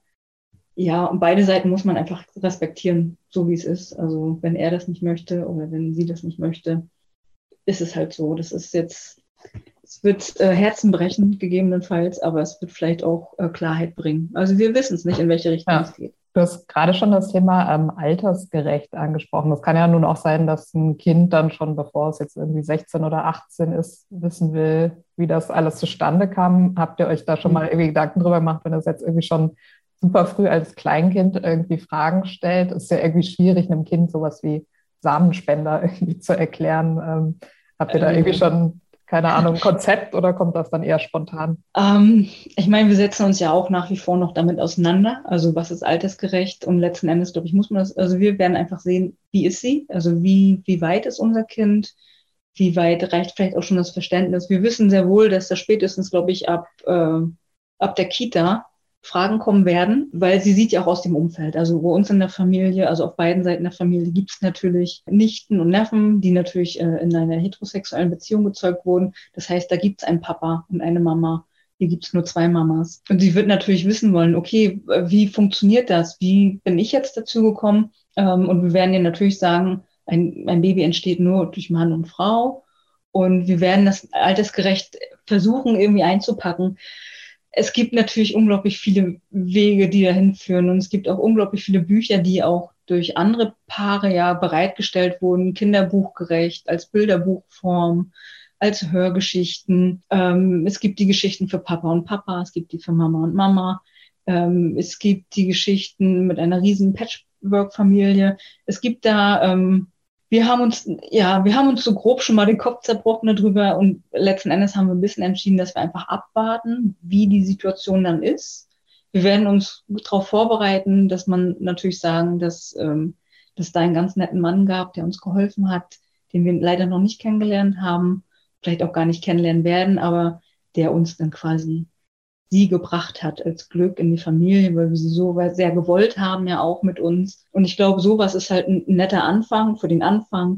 Ja, und beide Seiten muss man einfach respektieren, so wie es ist. Also wenn er das nicht möchte oder wenn sie das nicht möchte, ist es halt so. Das ist jetzt, es wird äh, Herzen brechen, gegebenenfalls, aber es wird vielleicht auch äh, Klarheit bringen. Also wir wissen es nicht, in welche Richtung Ja. es geht. Du hast gerade schon das Thema ähm, altersgerecht angesprochen. Das kann ja nun auch sein, dass ein Kind dann schon, bevor es jetzt irgendwie sechzehn oder achtzehn ist, wissen will, wie das alles zustande kam. Habt ihr euch da schon Mhm. mal irgendwie Gedanken drüber gemacht, wenn das jetzt irgendwie schon super früh als Kleinkind irgendwie Fragen stellt? Ist ja irgendwie schwierig, einem Kind sowas wie Samenspender irgendwie zu erklären. Ähm, habt ihr da irgendwie schon, keine Ahnung, ein Konzept oder kommt das dann eher spontan? Ähm, ich meine, wir setzen uns ja auch nach wie vor noch damit auseinander. Also was ist altersgerecht? Und letzten Endes, glaube ich, muss man das, also wir werden einfach sehen, wie ist sie? Also wie, wie weit ist unser Kind? Wie weit reicht vielleicht auch schon das Verständnis? Wir wissen sehr wohl, dass da spätestens, glaube ich, ab, äh, ab der Kita Fragen kommen werden, weil sie sieht ja auch aus dem Umfeld. Also bei uns in der Familie, also auf beiden Seiten der Familie, gibt es natürlich Nichten und Neffen, die natürlich äh, in einer heterosexuellen Beziehung gezeugt wurden. Das heißt, da gibt es einen Papa und eine Mama. Hier gibt es nur zwei Mamas. Und sie wird natürlich wissen wollen, okay, wie funktioniert das? Wie bin ich jetzt dazu gekommen? Ähm, und wir werden ihr natürlich sagen, ein, ein Baby entsteht nur durch Mann und Frau. Und wir werden das altersgerecht versuchen, irgendwie einzupacken. Es gibt natürlich unglaublich viele Wege, die dahin führen. Und es gibt auch unglaublich viele Bücher, die auch durch andere Paare ja bereitgestellt wurden, kinderbuchgerecht, als Bilderbuchform, als Hörgeschichten. Ähm, es gibt die Geschichten für Papa und Papa, es gibt die für Mama und Mama. Ähm, es gibt die Geschichten mit einer riesen Patchwork-Familie. Es gibt da... Ähm, Wir haben uns, ja, wir haben uns so grob schon mal den Kopf zerbrochen darüber und letzten Endes haben wir ein bisschen entschieden, dass wir einfach abwarten, wie die Situation dann ist. Wir werden uns darauf vorbereiten, dass man natürlich sagen, dass ähm, dass da einen ganz netten Mann gab, der uns geholfen hat, den wir leider noch nicht kennengelernt haben, vielleicht auch gar nicht kennenlernen werden, aber der uns dann quasi sie gebracht hat als Glück in die Familie, weil wir sie so sehr gewollt haben, ja auch mit uns. Und ich glaube, sowas ist halt ein netter Anfang für den Anfang.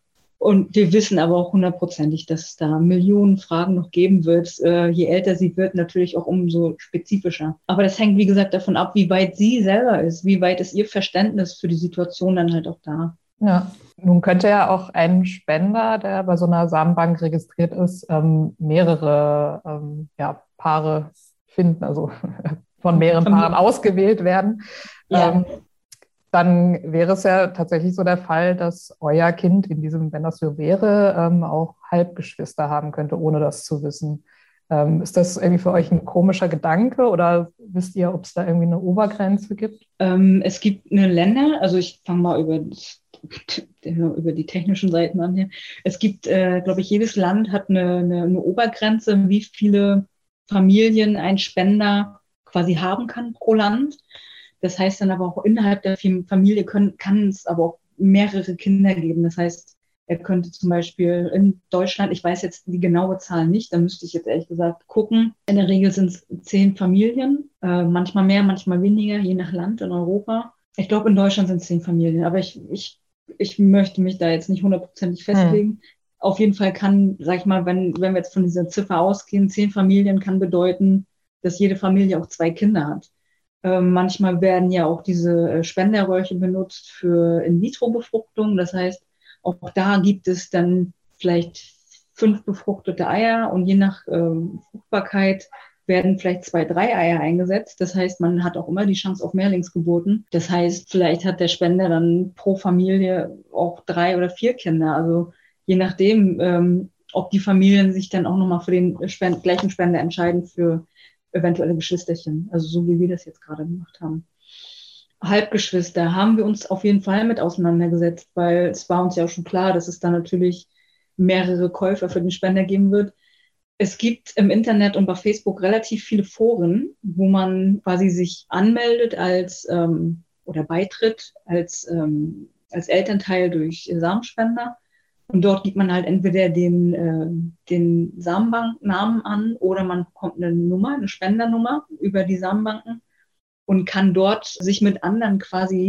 Und wir wissen aber auch hundertprozentig, dass es da Millionen Fragen noch geben wird. Äh, je älter sie wird, natürlich auch umso spezifischer. Aber das hängt, wie gesagt, davon ab, wie weit sie selber ist, wie weit ist ihr Verständnis für die Situation dann halt auch da. Ja, nun könnte ja auch ein Spender, der bei so einer Samenbank registriert ist, ähm, mehrere ähm, ja, Paare finden, also von mehreren Paaren ausgewählt werden. Ja. Ähm, dann wäre es ja tatsächlich so der Fall, dass euer Kind in diesem, wenn das so wäre, ähm, auch Halbgeschwister haben könnte, ohne das zu wissen. Ähm, ist das irgendwie für euch ein komischer Gedanke oder wisst ihr, ob es da irgendwie eine Obergrenze gibt? Ähm, es gibt eine Länder, also ich fange mal über, das, über die technischen Seiten an hier. Es gibt, äh, glaube ich, jedes Land hat eine, eine, eine Obergrenze, wie viele Familien ein Spender quasi haben kann pro Land. Das heißt dann aber auch innerhalb der Familie können, kann es aber auch mehrere Kinder geben. Das heißt, er könnte zum Beispiel in Deutschland, ich weiß jetzt die genaue Zahl nicht, da müsste ich jetzt ehrlich gesagt gucken. In der Regel sind es zehn Familien, äh, manchmal mehr, manchmal weniger, je nach Land in Europa. Ich glaube, in Deutschland sind es zehn Familien, aber ich, ich, ich möchte mich da jetzt nicht hundertprozentig festlegen. Hm. Auf jeden Fall kann, sag ich mal, wenn, wenn wir jetzt von dieser Ziffer ausgehen, zehn Familien kann bedeuten, dass jede Familie auch zwei Kinder hat. Ähm, manchmal werden ja auch diese äh, Spenderröhrchen benutzt für In-vitro-Befruchtung. Das heißt, auch da gibt es dann vielleicht fünf befruchtete Eier und je nach ähm, Fruchtbarkeit werden vielleicht zwei, drei Eier eingesetzt. Das heißt, man hat auch immer die Chance auf Mehrlingsgeburten. Das heißt, vielleicht hat der Spender dann pro Familie auch drei oder vier Kinder. Also je nachdem, ähm, ob die Familien sich dann auch nochmal für den Spend- gleichen Spender entscheiden für eventuelle Geschwisterchen, also so wie wir das jetzt gerade gemacht haben. Halbgeschwister haben wir uns auf jeden Fall mit auseinandergesetzt, weil es war uns ja auch schon klar, dass es da natürlich mehrere Käufer für den Spender geben wird. Es gibt im Internet und bei Facebook relativ viele Foren, wo man quasi sich anmeldet als ähm, oder beitritt als, ähm, als Elternteil durch Samenspender. Und dort gibt man halt entweder den, äh, den Samenbanknamen an oder man bekommt eine Nummer, eine Spendernummer über die Samenbanken und kann dort sich mit anderen quasi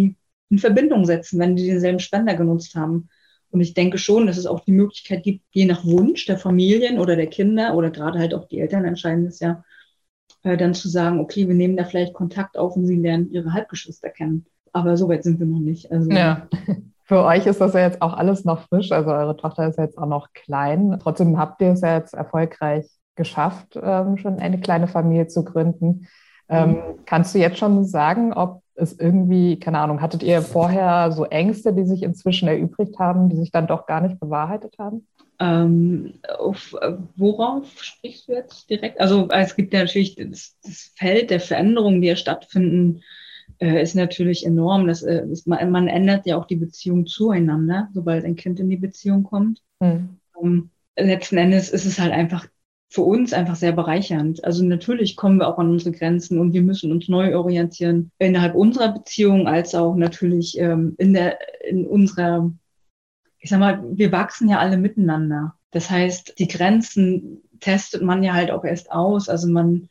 in Verbindung setzen, wenn die denselben Spender genutzt haben. Und ich denke schon, dass es auch die Möglichkeit gibt, je nach Wunsch der Familien oder der Kinder oder gerade halt auch die Eltern entscheiden das ja, äh, dann zu sagen, okay, wir nehmen da vielleicht Kontakt auf und sie lernen ihre Halbgeschwister kennen. Aber so weit sind wir noch nicht. Also, ja. Für euch ist das ja jetzt auch alles noch frisch, also eure Tochter ist jetzt auch noch klein. Trotzdem habt ihr es ja jetzt erfolgreich geschafft, ähm, schon eine kleine Familie zu gründen. Ähm, mhm. Kannst du jetzt schon sagen, ob es irgendwie, keine Ahnung, hattet ihr vorher so Ängste, die sich inzwischen erübrigt haben, die sich dann doch gar nicht bewahrheitet haben? Ähm, auf, worauf sprichst du jetzt direkt? Also es gibt ja natürlich das, das Feld der Veränderungen, die ja stattfinden, äh, ist natürlich enorm. Das, äh, ist, man, man ändert ja auch die Beziehung zueinander, sobald ein Kind in die Beziehung kommt. Hm. Um, letzten Endes ist es halt einfach für uns einfach sehr bereichernd. Also natürlich kommen wir auch an unsere Grenzen und wir müssen uns neu orientieren innerhalb unserer Beziehung, als auch natürlich ähm, in der in unserer, ich sag mal, wir wachsen ja alle miteinander. Das heißt, die Grenzen testet man ja halt auch erst aus. Also man,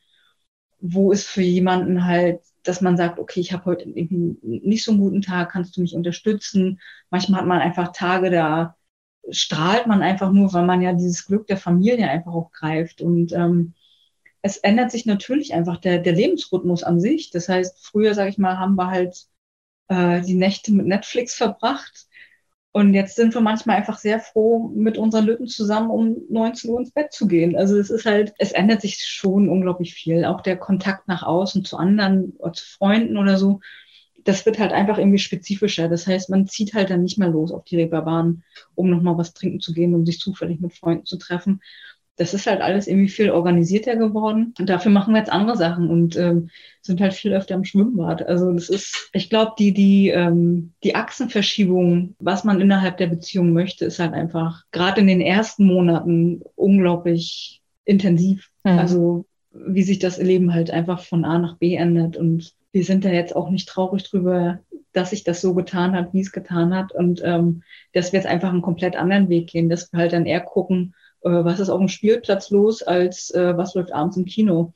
wo ist für jemanden halt, dass man sagt, okay, ich habe heute irgendwie nicht so einen guten Tag, kannst du mich unterstützen? Manchmal hat man einfach Tage, da strahlt man einfach nur, weil man ja dieses Glück der Familie einfach auch greift. Und ähm, es ändert sich natürlich einfach der, der Lebensrhythmus an sich. Das heißt, früher, sage ich mal, haben wir halt äh, die Nächte mit Netflix verbracht. Und jetzt sind wir manchmal einfach sehr froh, mit unseren Lütten zusammen um neunzehn Uhr ins Bett zu gehen. Also es ist halt, es ändert sich schon unglaublich viel. Auch der Kontakt nach außen zu anderen, oder zu Freunden oder so, das wird halt einfach irgendwie spezifischer. Das heißt, man zieht halt dann nicht mehr los auf die Reeperbahn, um nochmal was trinken zu gehen, um sich zufällig mit Freunden zu treffen. Das ist halt alles irgendwie viel organisierter geworden. Und dafür machen wir jetzt andere Sachen und ähm, sind halt viel öfter im Schwimmbad. Also das ist, ich glaube, die, die, ähm, die Achsenverschiebung, was man innerhalb der Beziehung möchte, ist halt einfach gerade in den ersten Monaten unglaublich intensiv. Mhm. Also wie sich das Leben halt einfach von A nach B ändert. Und wir sind da jetzt auch nicht traurig drüber, dass sich das so getan hat, wie es getan hat. Und ähm, dass wir jetzt einfach einen komplett anderen Weg gehen, dass wir halt dann eher gucken, äh, was ist auf dem Spielplatz los, als äh, was läuft abends im Kino.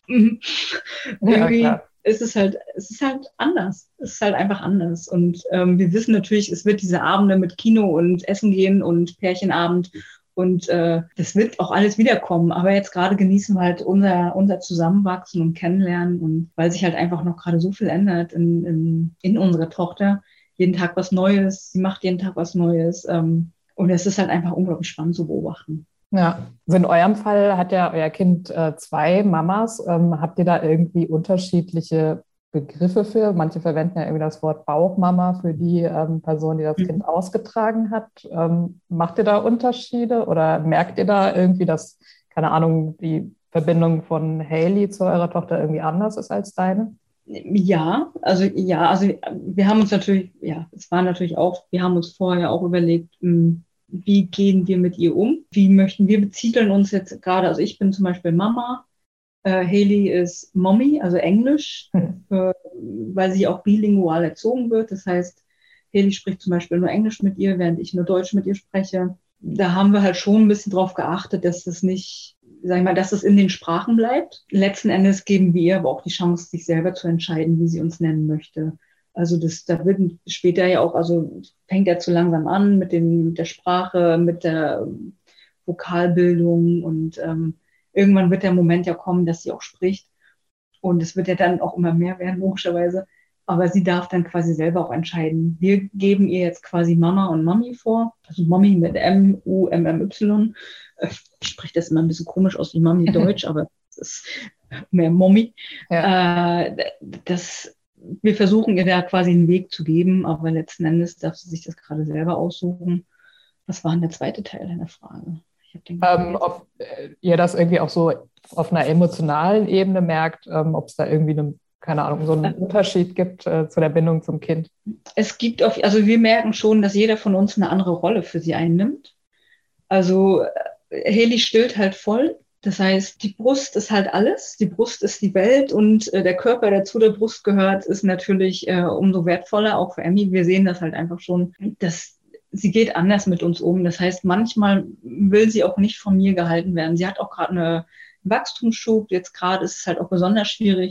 Irgendwie ja, ist es halt, es ist halt anders. Es ist halt einfach anders. Und ähm, wir wissen natürlich, es wird diese Abende mit Kino und Essen gehen und Pärchenabend. Und äh, das wird auch alles wiederkommen. Aber jetzt gerade genießen wir halt unser, unser Zusammenwachsen und Kennenlernen. Und weil sich halt einfach noch gerade so viel ändert in, in, in unserer Tochter. Jeden Tag was Neues. Sie macht jeden Tag was Neues. Ähm, und es ist halt einfach unglaublich spannend zu beobachten. Ja, also in eurem Fall hat ja euer Kind äh, zwei Mamas. Ähm, habt ihr da irgendwie unterschiedliche Begriffe für? Manche verwenden ja irgendwie das Wort Bauchmama für die ähm, Person, die das mhm. Kind ausgetragen hat. Ähm, macht ihr da Unterschiede oder merkt ihr da irgendwie, dass, keine Ahnung, die Verbindung von Hailey zu eurer Tochter irgendwie anders ist als deine? Ja, also ja, also wir haben uns natürlich, ja, es war natürlich auch, wir haben uns vorher auch überlegt, mh, wie gehen wir mit ihr um? Wie möchten wir betiteln uns jetzt gerade? Also ich bin zum Beispiel Mama. Äh, Hailey ist Mommy, also Englisch, hm. äh, weil sie auch bilingual erzogen wird. Das heißt, Hailey spricht zum Beispiel nur Englisch mit ihr, während ich nur Deutsch mit ihr spreche. Da haben wir halt schon ein bisschen drauf geachtet, dass das nicht, sag ich mal, dass es in den Sprachen bleibt. Letzten Endes geben wir ihr aber auch die Chance, sich selber zu entscheiden, wie sie uns nennen möchte. Also das, da wird später ja auch, also fängt er zu langsam an mit, den, mit der Sprache, mit der Vokalbildung und ähm, irgendwann wird der Moment ja kommen, dass sie auch spricht und es wird ja dann auch immer mehr werden, logischerweise, aber sie darf dann quasi selber auch entscheiden. Wir geben ihr jetzt quasi Mama und Mami vor, also Mami mit M, U, M, M, Y. Ich spreche das immer ein bisschen komisch aus wie Mami Deutsch, aber es ist mehr Mommy. Ja. Äh, das Wir versuchen ihr da quasi einen Weg zu geben, aber letzten Endes darf sie sich das gerade selber aussuchen. Was war denn der zweite Teil deiner Frage? Ich hab den ähm, ob ihr das irgendwie auch so auf einer emotionalen Ebene merkt, ähm, ob es da irgendwie eine, keine Ahnung, so einen äh, Unterschied gibt äh, zu der Bindung zum Kind? Es gibt auf, also wir merken schon, dass jeder von uns eine andere Rolle für sie einnimmt. Also Hailey stillt halt voll. Das heißt, die Brust ist halt alles. Die Brust ist die Welt und äh, der Körper, der zu der Brust gehört, ist natürlich äh, umso wertvoller, auch für Emmy. Wir sehen das halt einfach schon, dass sie geht anders mit uns um. Das heißt, manchmal will sie auch nicht von mir gehalten werden. Sie hat auch gerade einen Wachstumsschub. Jetzt gerade ist es halt auch besonders schwierig.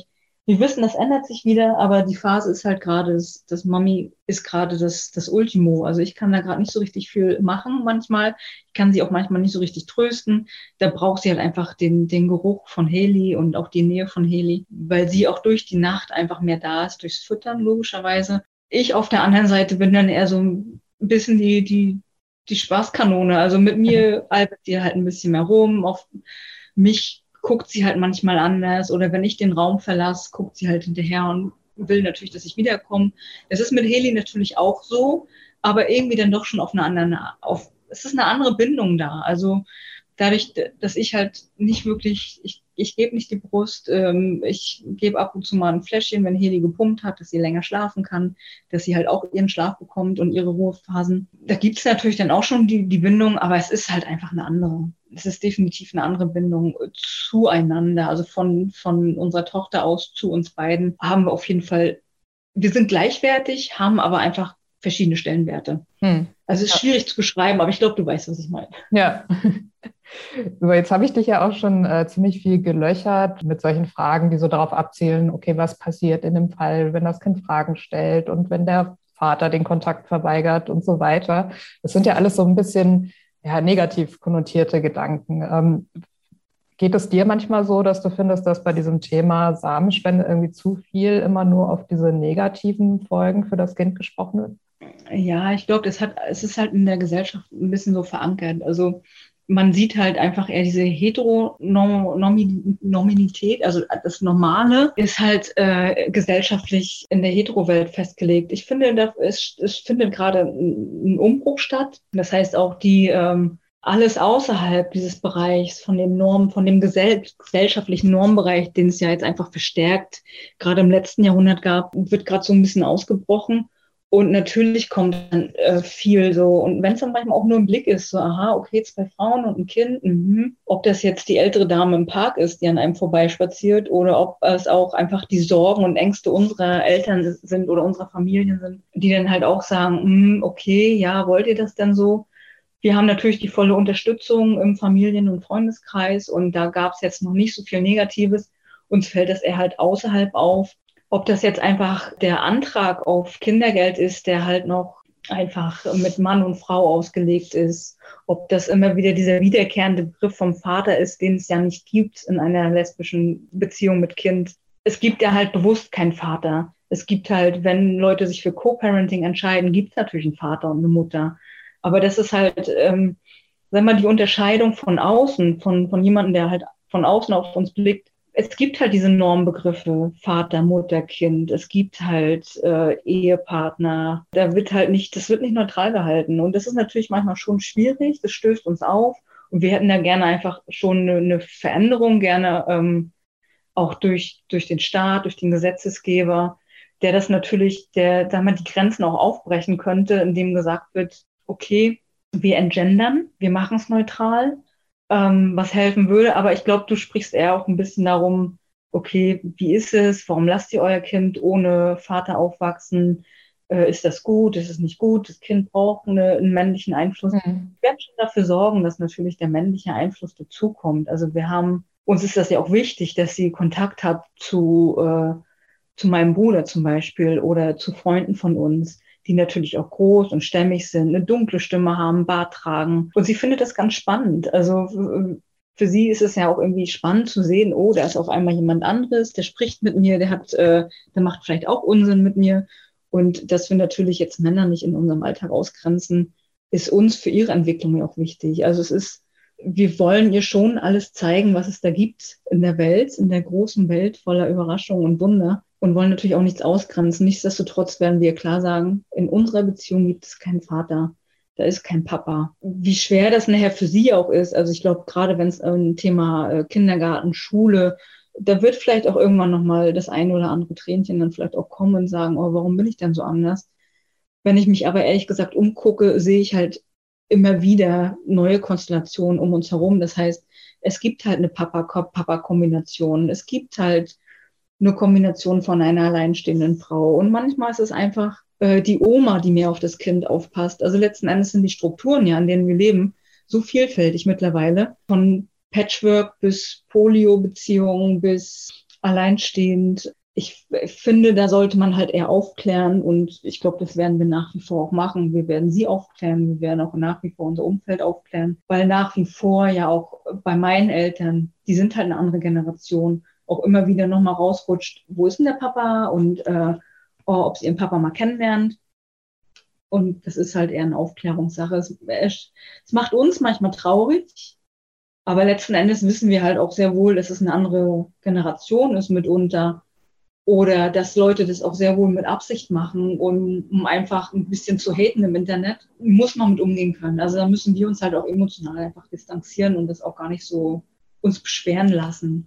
Wir wissen, das ändert sich wieder, aber die Phase ist halt gerade, das, das Mami ist gerade das, das Ultimo. Also ich kann da gerade nicht so richtig viel machen manchmal. Ich kann sie auch manchmal nicht so richtig trösten. Da braucht sie halt einfach den, den Geruch von Heli und auch die Nähe von Heli, weil sie auch durch die Nacht einfach mehr da ist, durchs Füttern logischerweise. Ich auf der anderen Seite bin dann eher so ein bisschen die, die, die Spaßkanone. Also mit mir albert sie halt ein bisschen mehr rum. Auf mich guckt sie halt manchmal anders, oder wenn ich den Raum verlasse, guckt sie halt hinterher und will natürlich, dass ich wiederkomme. Das ist mit Heli natürlich auch so, aber irgendwie dann doch schon auf einer anderen, auf, es ist eine andere Bindung da. Also dadurch, dass ich halt nicht wirklich, ich, ich gebe nicht die Brust, ähm, ich gebe ab und zu mal ein Fläschchen, wenn Heli gepumpt hat, dass sie länger schlafen kann, dass sie halt auch ihren Schlaf bekommt und ihre Ruhephasen. Da gibt es natürlich dann auch schon die, die Bindung, aber es ist halt einfach eine andere. Es ist definitiv eine andere Bindung zueinander. Also von, von unserer Tochter aus zu uns beiden haben wir auf jeden Fall, wir sind gleichwertig, haben aber einfach verschiedene Stellenwerte. Hm. Also es ist ja schwierig zu beschreiben, aber ich glaube, du weißt, was ich meine. Ja. So, jetzt habe ich dich ja auch schon äh, ziemlich viel gelöchert mit solchen Fragen, die so darauf abzielen, okay, was passiert in dem Fall, wenn das Kind Fragen stellt und wenn der Vater den Kontakt verweigert und so weiter. Das sind ja alles so ein bisschen ja, negativ konnotierte Gedanken. Ähm, geht es dir manchmal so, dass du findest, dass bei diesem Thema Samenspende irgendwie zu viel immer nur auf diese negativen Folgen für das Kind gesprochen wird? Ja, ich glaube, das hat, es ist halt in der Gesellschaft ein bisschen so verankert. Also man sieht halt einfach eher diese Heteronormität, also das Normale ist halt äh, gesellschaftlich in der Hetero-Welt festgelegt. Ich finde, da ist, es findet gerade ein Umbruch statt. Das heißt auch die ähm, alles außerhalb dieses Bereichs von den Normen, von dem gesell gesellschaftlichen Normbereich, den es ja jetzt einfach verstärkt gerade im letzten Jahrhundert gab, wird gerade so ein bisschen ausgebrochen. Und natürlich kommt dann äh, viel so, und wenn es dann manchmal auch nur ein Blick ist, so, aha, okay, zwei Frauen und ein Kind, mhm. Ob das jetzt die ältere Dame im Park ist, die an einem vorbeispaziert, oder ob es auch einfach die Sorgen und Ängste unserer Eltern sind oder unserer Familien sind, die dann halt auch sagen, mh, okay, ja, wollt ihr das denn so? Wir haben natürlich die volle Unterstützung im Familien- und Freundeskreis, und da gab es jetzt noch nicht so viel Negatives. Uns fällt das eher halt außerhalb auf. Ob das jetzt einfach der Antrag auf Kindergeld ist, der halt noch einfach mit Mann und Frau ausgelegt ist, ob das immer wieder dieser wiederkehrende Begriff vom Vater ist, den es ja nicht gibt in einer lesbischen Beziehung mit Kind. Es gibt ja halt bewusst keinen Vater. Es gibt halt, wenn Leute sich für Co-Parenting entscheiden, gibt es natürlich einen Vater und eine Mutter. Aber das ist halt, ähm, sagen wir mal, die Unterscheidung von außen, von, von jemandem, der halt von außen auf uns blickt. Es gibt halt diese Normbegriffe, Vater, Mutter, Kind. Es gibt halt äh, Ehepartner. Da wird halt nicht, das wird nicht neutral gehalten. Und das ist natürlich manchmal schon schwierig. Das stößt uns auf. Und wir hätten da gerne einfach schon eine, eine Veränderung, gerne ähm, auch durch, durch den Staat, durch den Gesetzesgeber, der das natürlich, der, da man die Grenzen auch aufbrechen könnte, indem gesagt wird, okay, wir entgendern, wir machen es neutral, ähm, was helfen würde. Aber ich glaube, du sprichst eher auch ein bisschen darum, okay, wie ist es? Warum lasst ihr euer Kind ohne Vater aufwachsen? Äh, ist das gut? Ist es nicht gut? Das Kind braucht eine, einen männlichen Einfluss. Mhm. Wir werden schon dafür sorgen, dass natürlich der männliche Einfluss dazukommt. Also wir haben, uns ist das ja auch wichtig, dass sie Kontakt hat zu, äh, zu meinem Bruder zum Beispiel oder zu Freunden von uns, die natürlich auch groß und stämmig sind, eine dunkle Stimme haben, Bart tragen. Und sie findet das ganz spannend. Also für sie ist es ja auch irgendwie spannend zu sehen, oh, da ist auf einmal jemand anderes, der spricht mit mir, der hat, äh, der macht vielleicht auch Unsinn mit mir. Und dass wir natürlich jetzt Männer nicht in unserem Alltag ausgrenzen, ist uns für ihre Entwicklung ja auch wichtig. Also es ist, wir wollen ihr schon alles zeigen, was es da gibt in der Welt, in der großen Welt voller Überraschungen und Wunder. Und wollen natürlich auch nichts ausgrenzen. Nichtsdestotrotz werden wir klar sagen, in unserer Beziehung gibt es keinen Vater, da ist kein Papa. Wie schwer das nachher für sie auch ist, also ich glaube, gerade wenn es ein Thema Kindergarten, Schule, da wird vielleicht auch irgendwann nochmal das eine oder andere Tränchen dann vielleicht auch kommen und sagen, oh, warum bin ich denn so anders? Wenn ich mich aber ehrlich gesagt umgucke, sehe ich halt immer wieder neue Konstellationen um uns herum. Das heißt, es gibt halt eine Papa-Papa-Kombination. Es gibt halt eine Kombination von einer alleinstehenden Frau. Und manchmal ist es einfach äh, die Oma, die mehr auf das Kind aufpasst. Also letzten Endes sind die Strukturen, ja, in denen wir leben, so vielfältig mittlerweile. Von Patchwork bis Polio-Beziehungen bis alleinstehend. ich finde, da sollte man halt eher aufklären und ich glaube, das werden wir nach wie vor auch machen. Wir werden sie aufklären, wir werden auch nach wie vor unser Umfeld aufklären, weil nach wie vor ja auch bei meinen Eltern, die sind halt eine andere Generation, auch immer wieder nochmal rausrutscht, wo ist denn der Papa und äh, oh, ob sie ihren Papa mal kennenlernt. Und das ist halt eher eine Aufklärungssache. Es, es macht uns manchmal traurig, aber letzten Endes wissen wir halt auch sehr wohl, dass es eine andere Generation ist mitunter oder dass Leute das auch sehr wohl mit Absicht machen, um, um einfach ein bisschen zu haten im Internet. Muss man mit umgehen können. Also da müssen wir uns halt auch emotional einfach distanzieren und das auch gar nicht so uns beschweren lassen.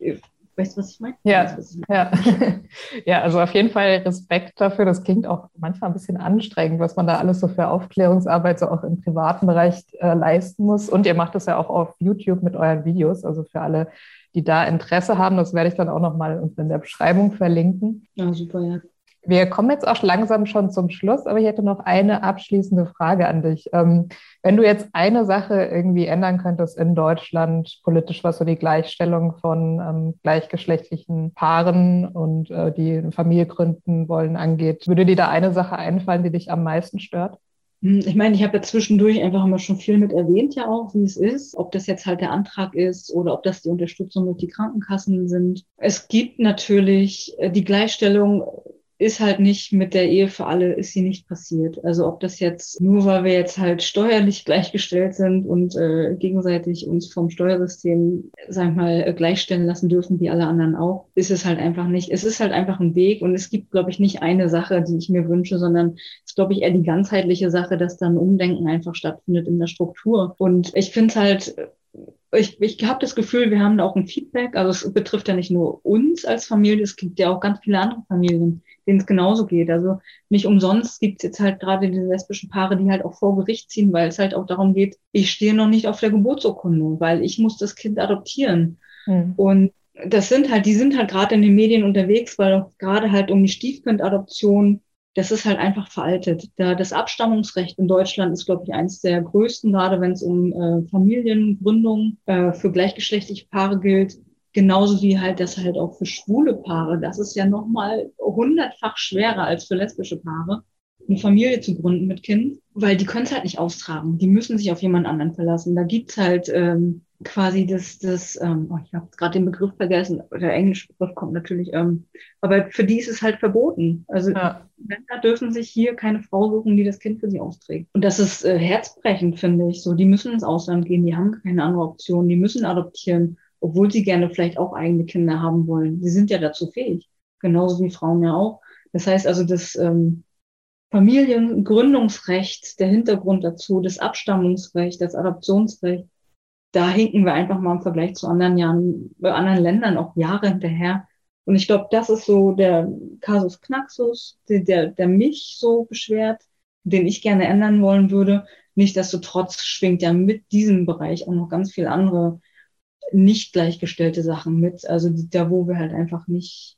Weißt du, was ich meine? Ja, weißt, was ich meine? ja. Ja, also auf jeden Fall Respekt dafür. Das klingt auch manchmal ein bisschen anstrengend, was man da alles so für Aufklärungsarbeit so auch im privaten Bereich äh, leisten muss. Und ihr macht das ja auch auf YouTube mit euren Videos. Also für alle, die da Interesse haben, das werde ich dann auch nochmal unten in der Beschreibung verlinken. Ja, super, ja. Wir kommen jetzt auch langsam schon zum Schluss, aber ich hätte noch eine abschließende Frage an dich. Ähm, wenn du jetzt eine Sache irgendwie ändern könntest in Deutschland, politisch, was so die Gleichstellung von ähm, gleichgeschlechtlichen Paaren und äh, die eine Familie gründen wollen angeht, würde dir da eine Sache einfallen, die dich am meisten stört? Ich meine, ich habe ja zwischendurch einfach immer schon viel mit erwähnt, ja auch, wie es ist, ob das jetzt halt der Antrag ist oder ob das die Unterstützung durch die Krankenkassen sind. Es gibt natürlich äh, die Gleichstellung ist halt nicht mit der Ehe für alle, ist sie nicht passiert. Also ob das jetzt, nur weil wir jetzt halt steuerlich gleichgestellt sind und äh, gegenseitig uns vom Steuersystem, sag ich mal, äh, gleichstellen lassen dürfen, wie alle anderen auch, ist es halt einfach nicht. Es ist halt einfach ein Weg und es gibt, glaube ich, nicht eine Sache, die ich mir wünsche, sondern es ist, glaube ich, eher die ganzheitliche Sache, dass dann Umdenken einfach stattfindet in der Struktur. Und ich finde es halt, ich, ich habe das Gefühl, wir haben da auch ein Feedback. Also es betrifft ja nicht nur uns als Familie, es gibt ja auch ganz viele andere Familien, denen es genauso geht. Also nicht umsonst gibt es jetzt halt gerade diese lesbischen Paare, die halt auch vor Gericht ziehen, weil es halt auch darum geht, ich stehe noch nicht auf der Geburtsurkunde, weil ich muss das Kind adoptieren. Mhm. Und das sind halt, die sind halt gerade in den Medien unterwegs, weil gerade halt um die Stiefkindadoption, das ist halt einfach veraltet. Da das Abstammungsrecht in Deutschland ist, glaube ich, eines der größten, gerade wenn es um äh, Familiengründung äh, für gleichgeschlechtliche Paare gilt. Genauso wie halt das halt auch für schwule Paare. Das ist ja nochmal hundertfach schwerer als für lesbische Paare, eine Familie zu gründen mit Kind, weil die können es halt nicht austragen. Die müssen sich auf jemand anderen verlassen. Da gibt's halt ähm, quasi das, das ähm, oh, ich habe gerade den Begriff vergessen, der englische Begriff kommt natürlich, ähm, aber für die ist es halt verboten. Also ja. Männer dürfen sich hier keine Frau suchen, die das Kind für sie austrägt. Und das ist äh, herzbrechend, finde ich. So, die müssen ins Ausland gehen, die haben keine andere Option, die müssen adoptieren, obwohl sie gerne vielleicht auch eigene Kinder haben wollen. Sie sind ja dazu fähig, genauso wie Frauen ja auch. Das heißt also, das ähm, Familiengründungsrecht, der Hintergrund dazu, das Abstammungsrecht, das Adoptionsrecht, da hinken wir einfach mal im Vergleich zu anderen Jahren, bei anderen Ländern auch Jahre hinterher. Und ich glaube, das ist so der Kasus Knaxus, der, der, der mich so beschwert, den ich gerne ändern wollen würde. Nichtsdestotrotz schwingt ja mit diesem Bereich auch noch ganz viel andere nicht gleichgestellte Sachen mit. Also die, da, wo wir halt einfach nicht,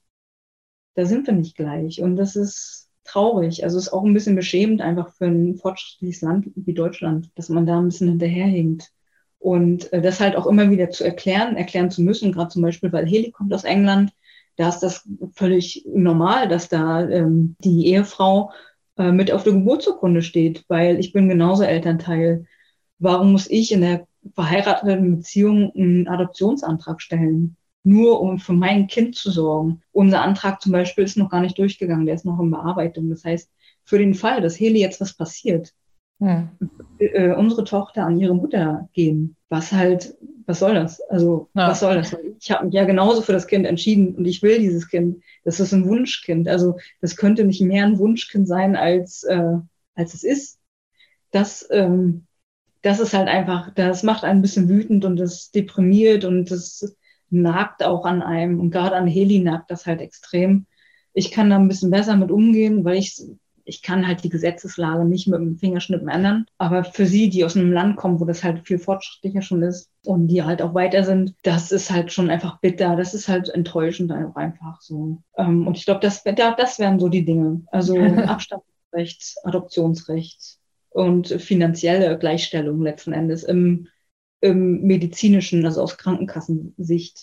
da sind wir nicht gleich. Und das ist traurig. Also es ist auch ein bisschen beschämend einfach für ein fortschrittliches Land wie Deutschland, dass man da ein bisschen hinterherhinkt. Und äh, das halt auch immer wieder zu erklären, erklären zu müssen, gerade zum Beispiel, weil Heli kommt aus England, da ist das völlig normal, dass da ähm, die Ehefrau äh, mit auf der Geburtsurkunde steht, weil ich bin genauso Elternteil. Warum muss ich in der verheirateten Beziehung einen Adoptionsantrag stellen? Nur um für mein Kind zu sorgen. Unser Antrag zum Beispiel ist noch gar nicht durchgegangen, der ist noch in Bearbeitung. Das heißt, für den Fall, dass Heli jetzt was passiert, ja. äh, unsere Tochter an ihre Mutter gehen, was halt, was soll das? Also, ja. was soll das? Ich habe mich ja genauso für das Kind entschieden und ich will dieses Kind. Das ist ein Wunschkind. Also, das könnte nicht mehr ein Wunschkind sein, als, äh, als es ist. Das, ähm, das ist halt einfach, das macht einen ein bisschen wütend und das deprimiert und das nagt auch an einem. Und gerade an Heli nagt das halt extrem. Ich kann da ein bisschen besser mit umgehen, weil ich, ich kann halt die Gesetzeslage nicht mit dem Fingerschnippen ändern. Aber für sie, die aus einem Land kommen, wo das halt viel fortschrittlicher schon ist und die halt auch weiter sind, das ist halt schon einfach bitter. Das ist halt enttäuschend auch einfach so. Und ich glaube, das, das wären so die Dinge. Also Abstammungsrecht, Adoptionsrecht und finanzielle Gleichstellung letzten Endes im, im medizinischen, also aus Krankenkassensicht.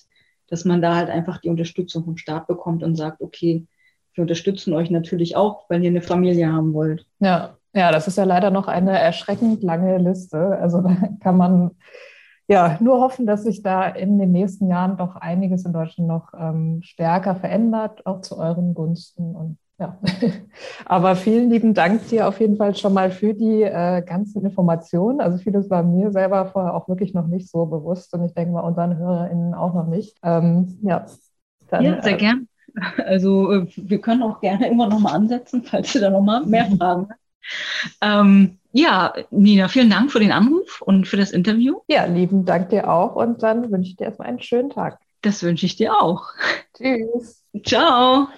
dass man da halt einfach die Unterstützung vom Staat bekommt und sagt, okay, wir unterstützen euch natürlich auch, weil ihr eine Familie haben wollt. Ja, ja, das ist ja leider noch eine erschreckend lange Liste. Also da kann man ja nur hoffen, dass sich da in den nächsten Jahren doch einiges in Deutschland noch ähm, stärker verändert, auch zu euren Gunsten. Und ja, aber vielen lieben Dank dir auf jeden Fall schon mal für die äh, ganzen Informationen. Also vieles war mir selber vorher auch wirklich noch nicht so bewusst und ich denke mal unseren HörerInnen auch noch nicht. Ähm, ja, dann, ja, sehr äh, gern. Also wir können auch gerne immer noch mal ansetzen, falls du da noch mal mehr Fragen hast. Ähm, ja, Nina, vielen Dank für den Anruf und für das Interview. Ja, lieben Dank dir auch und dann wünsche ich dir erstmal einen schönen Tag. Das wünsche ich dir auch. Tschüss. Ciao.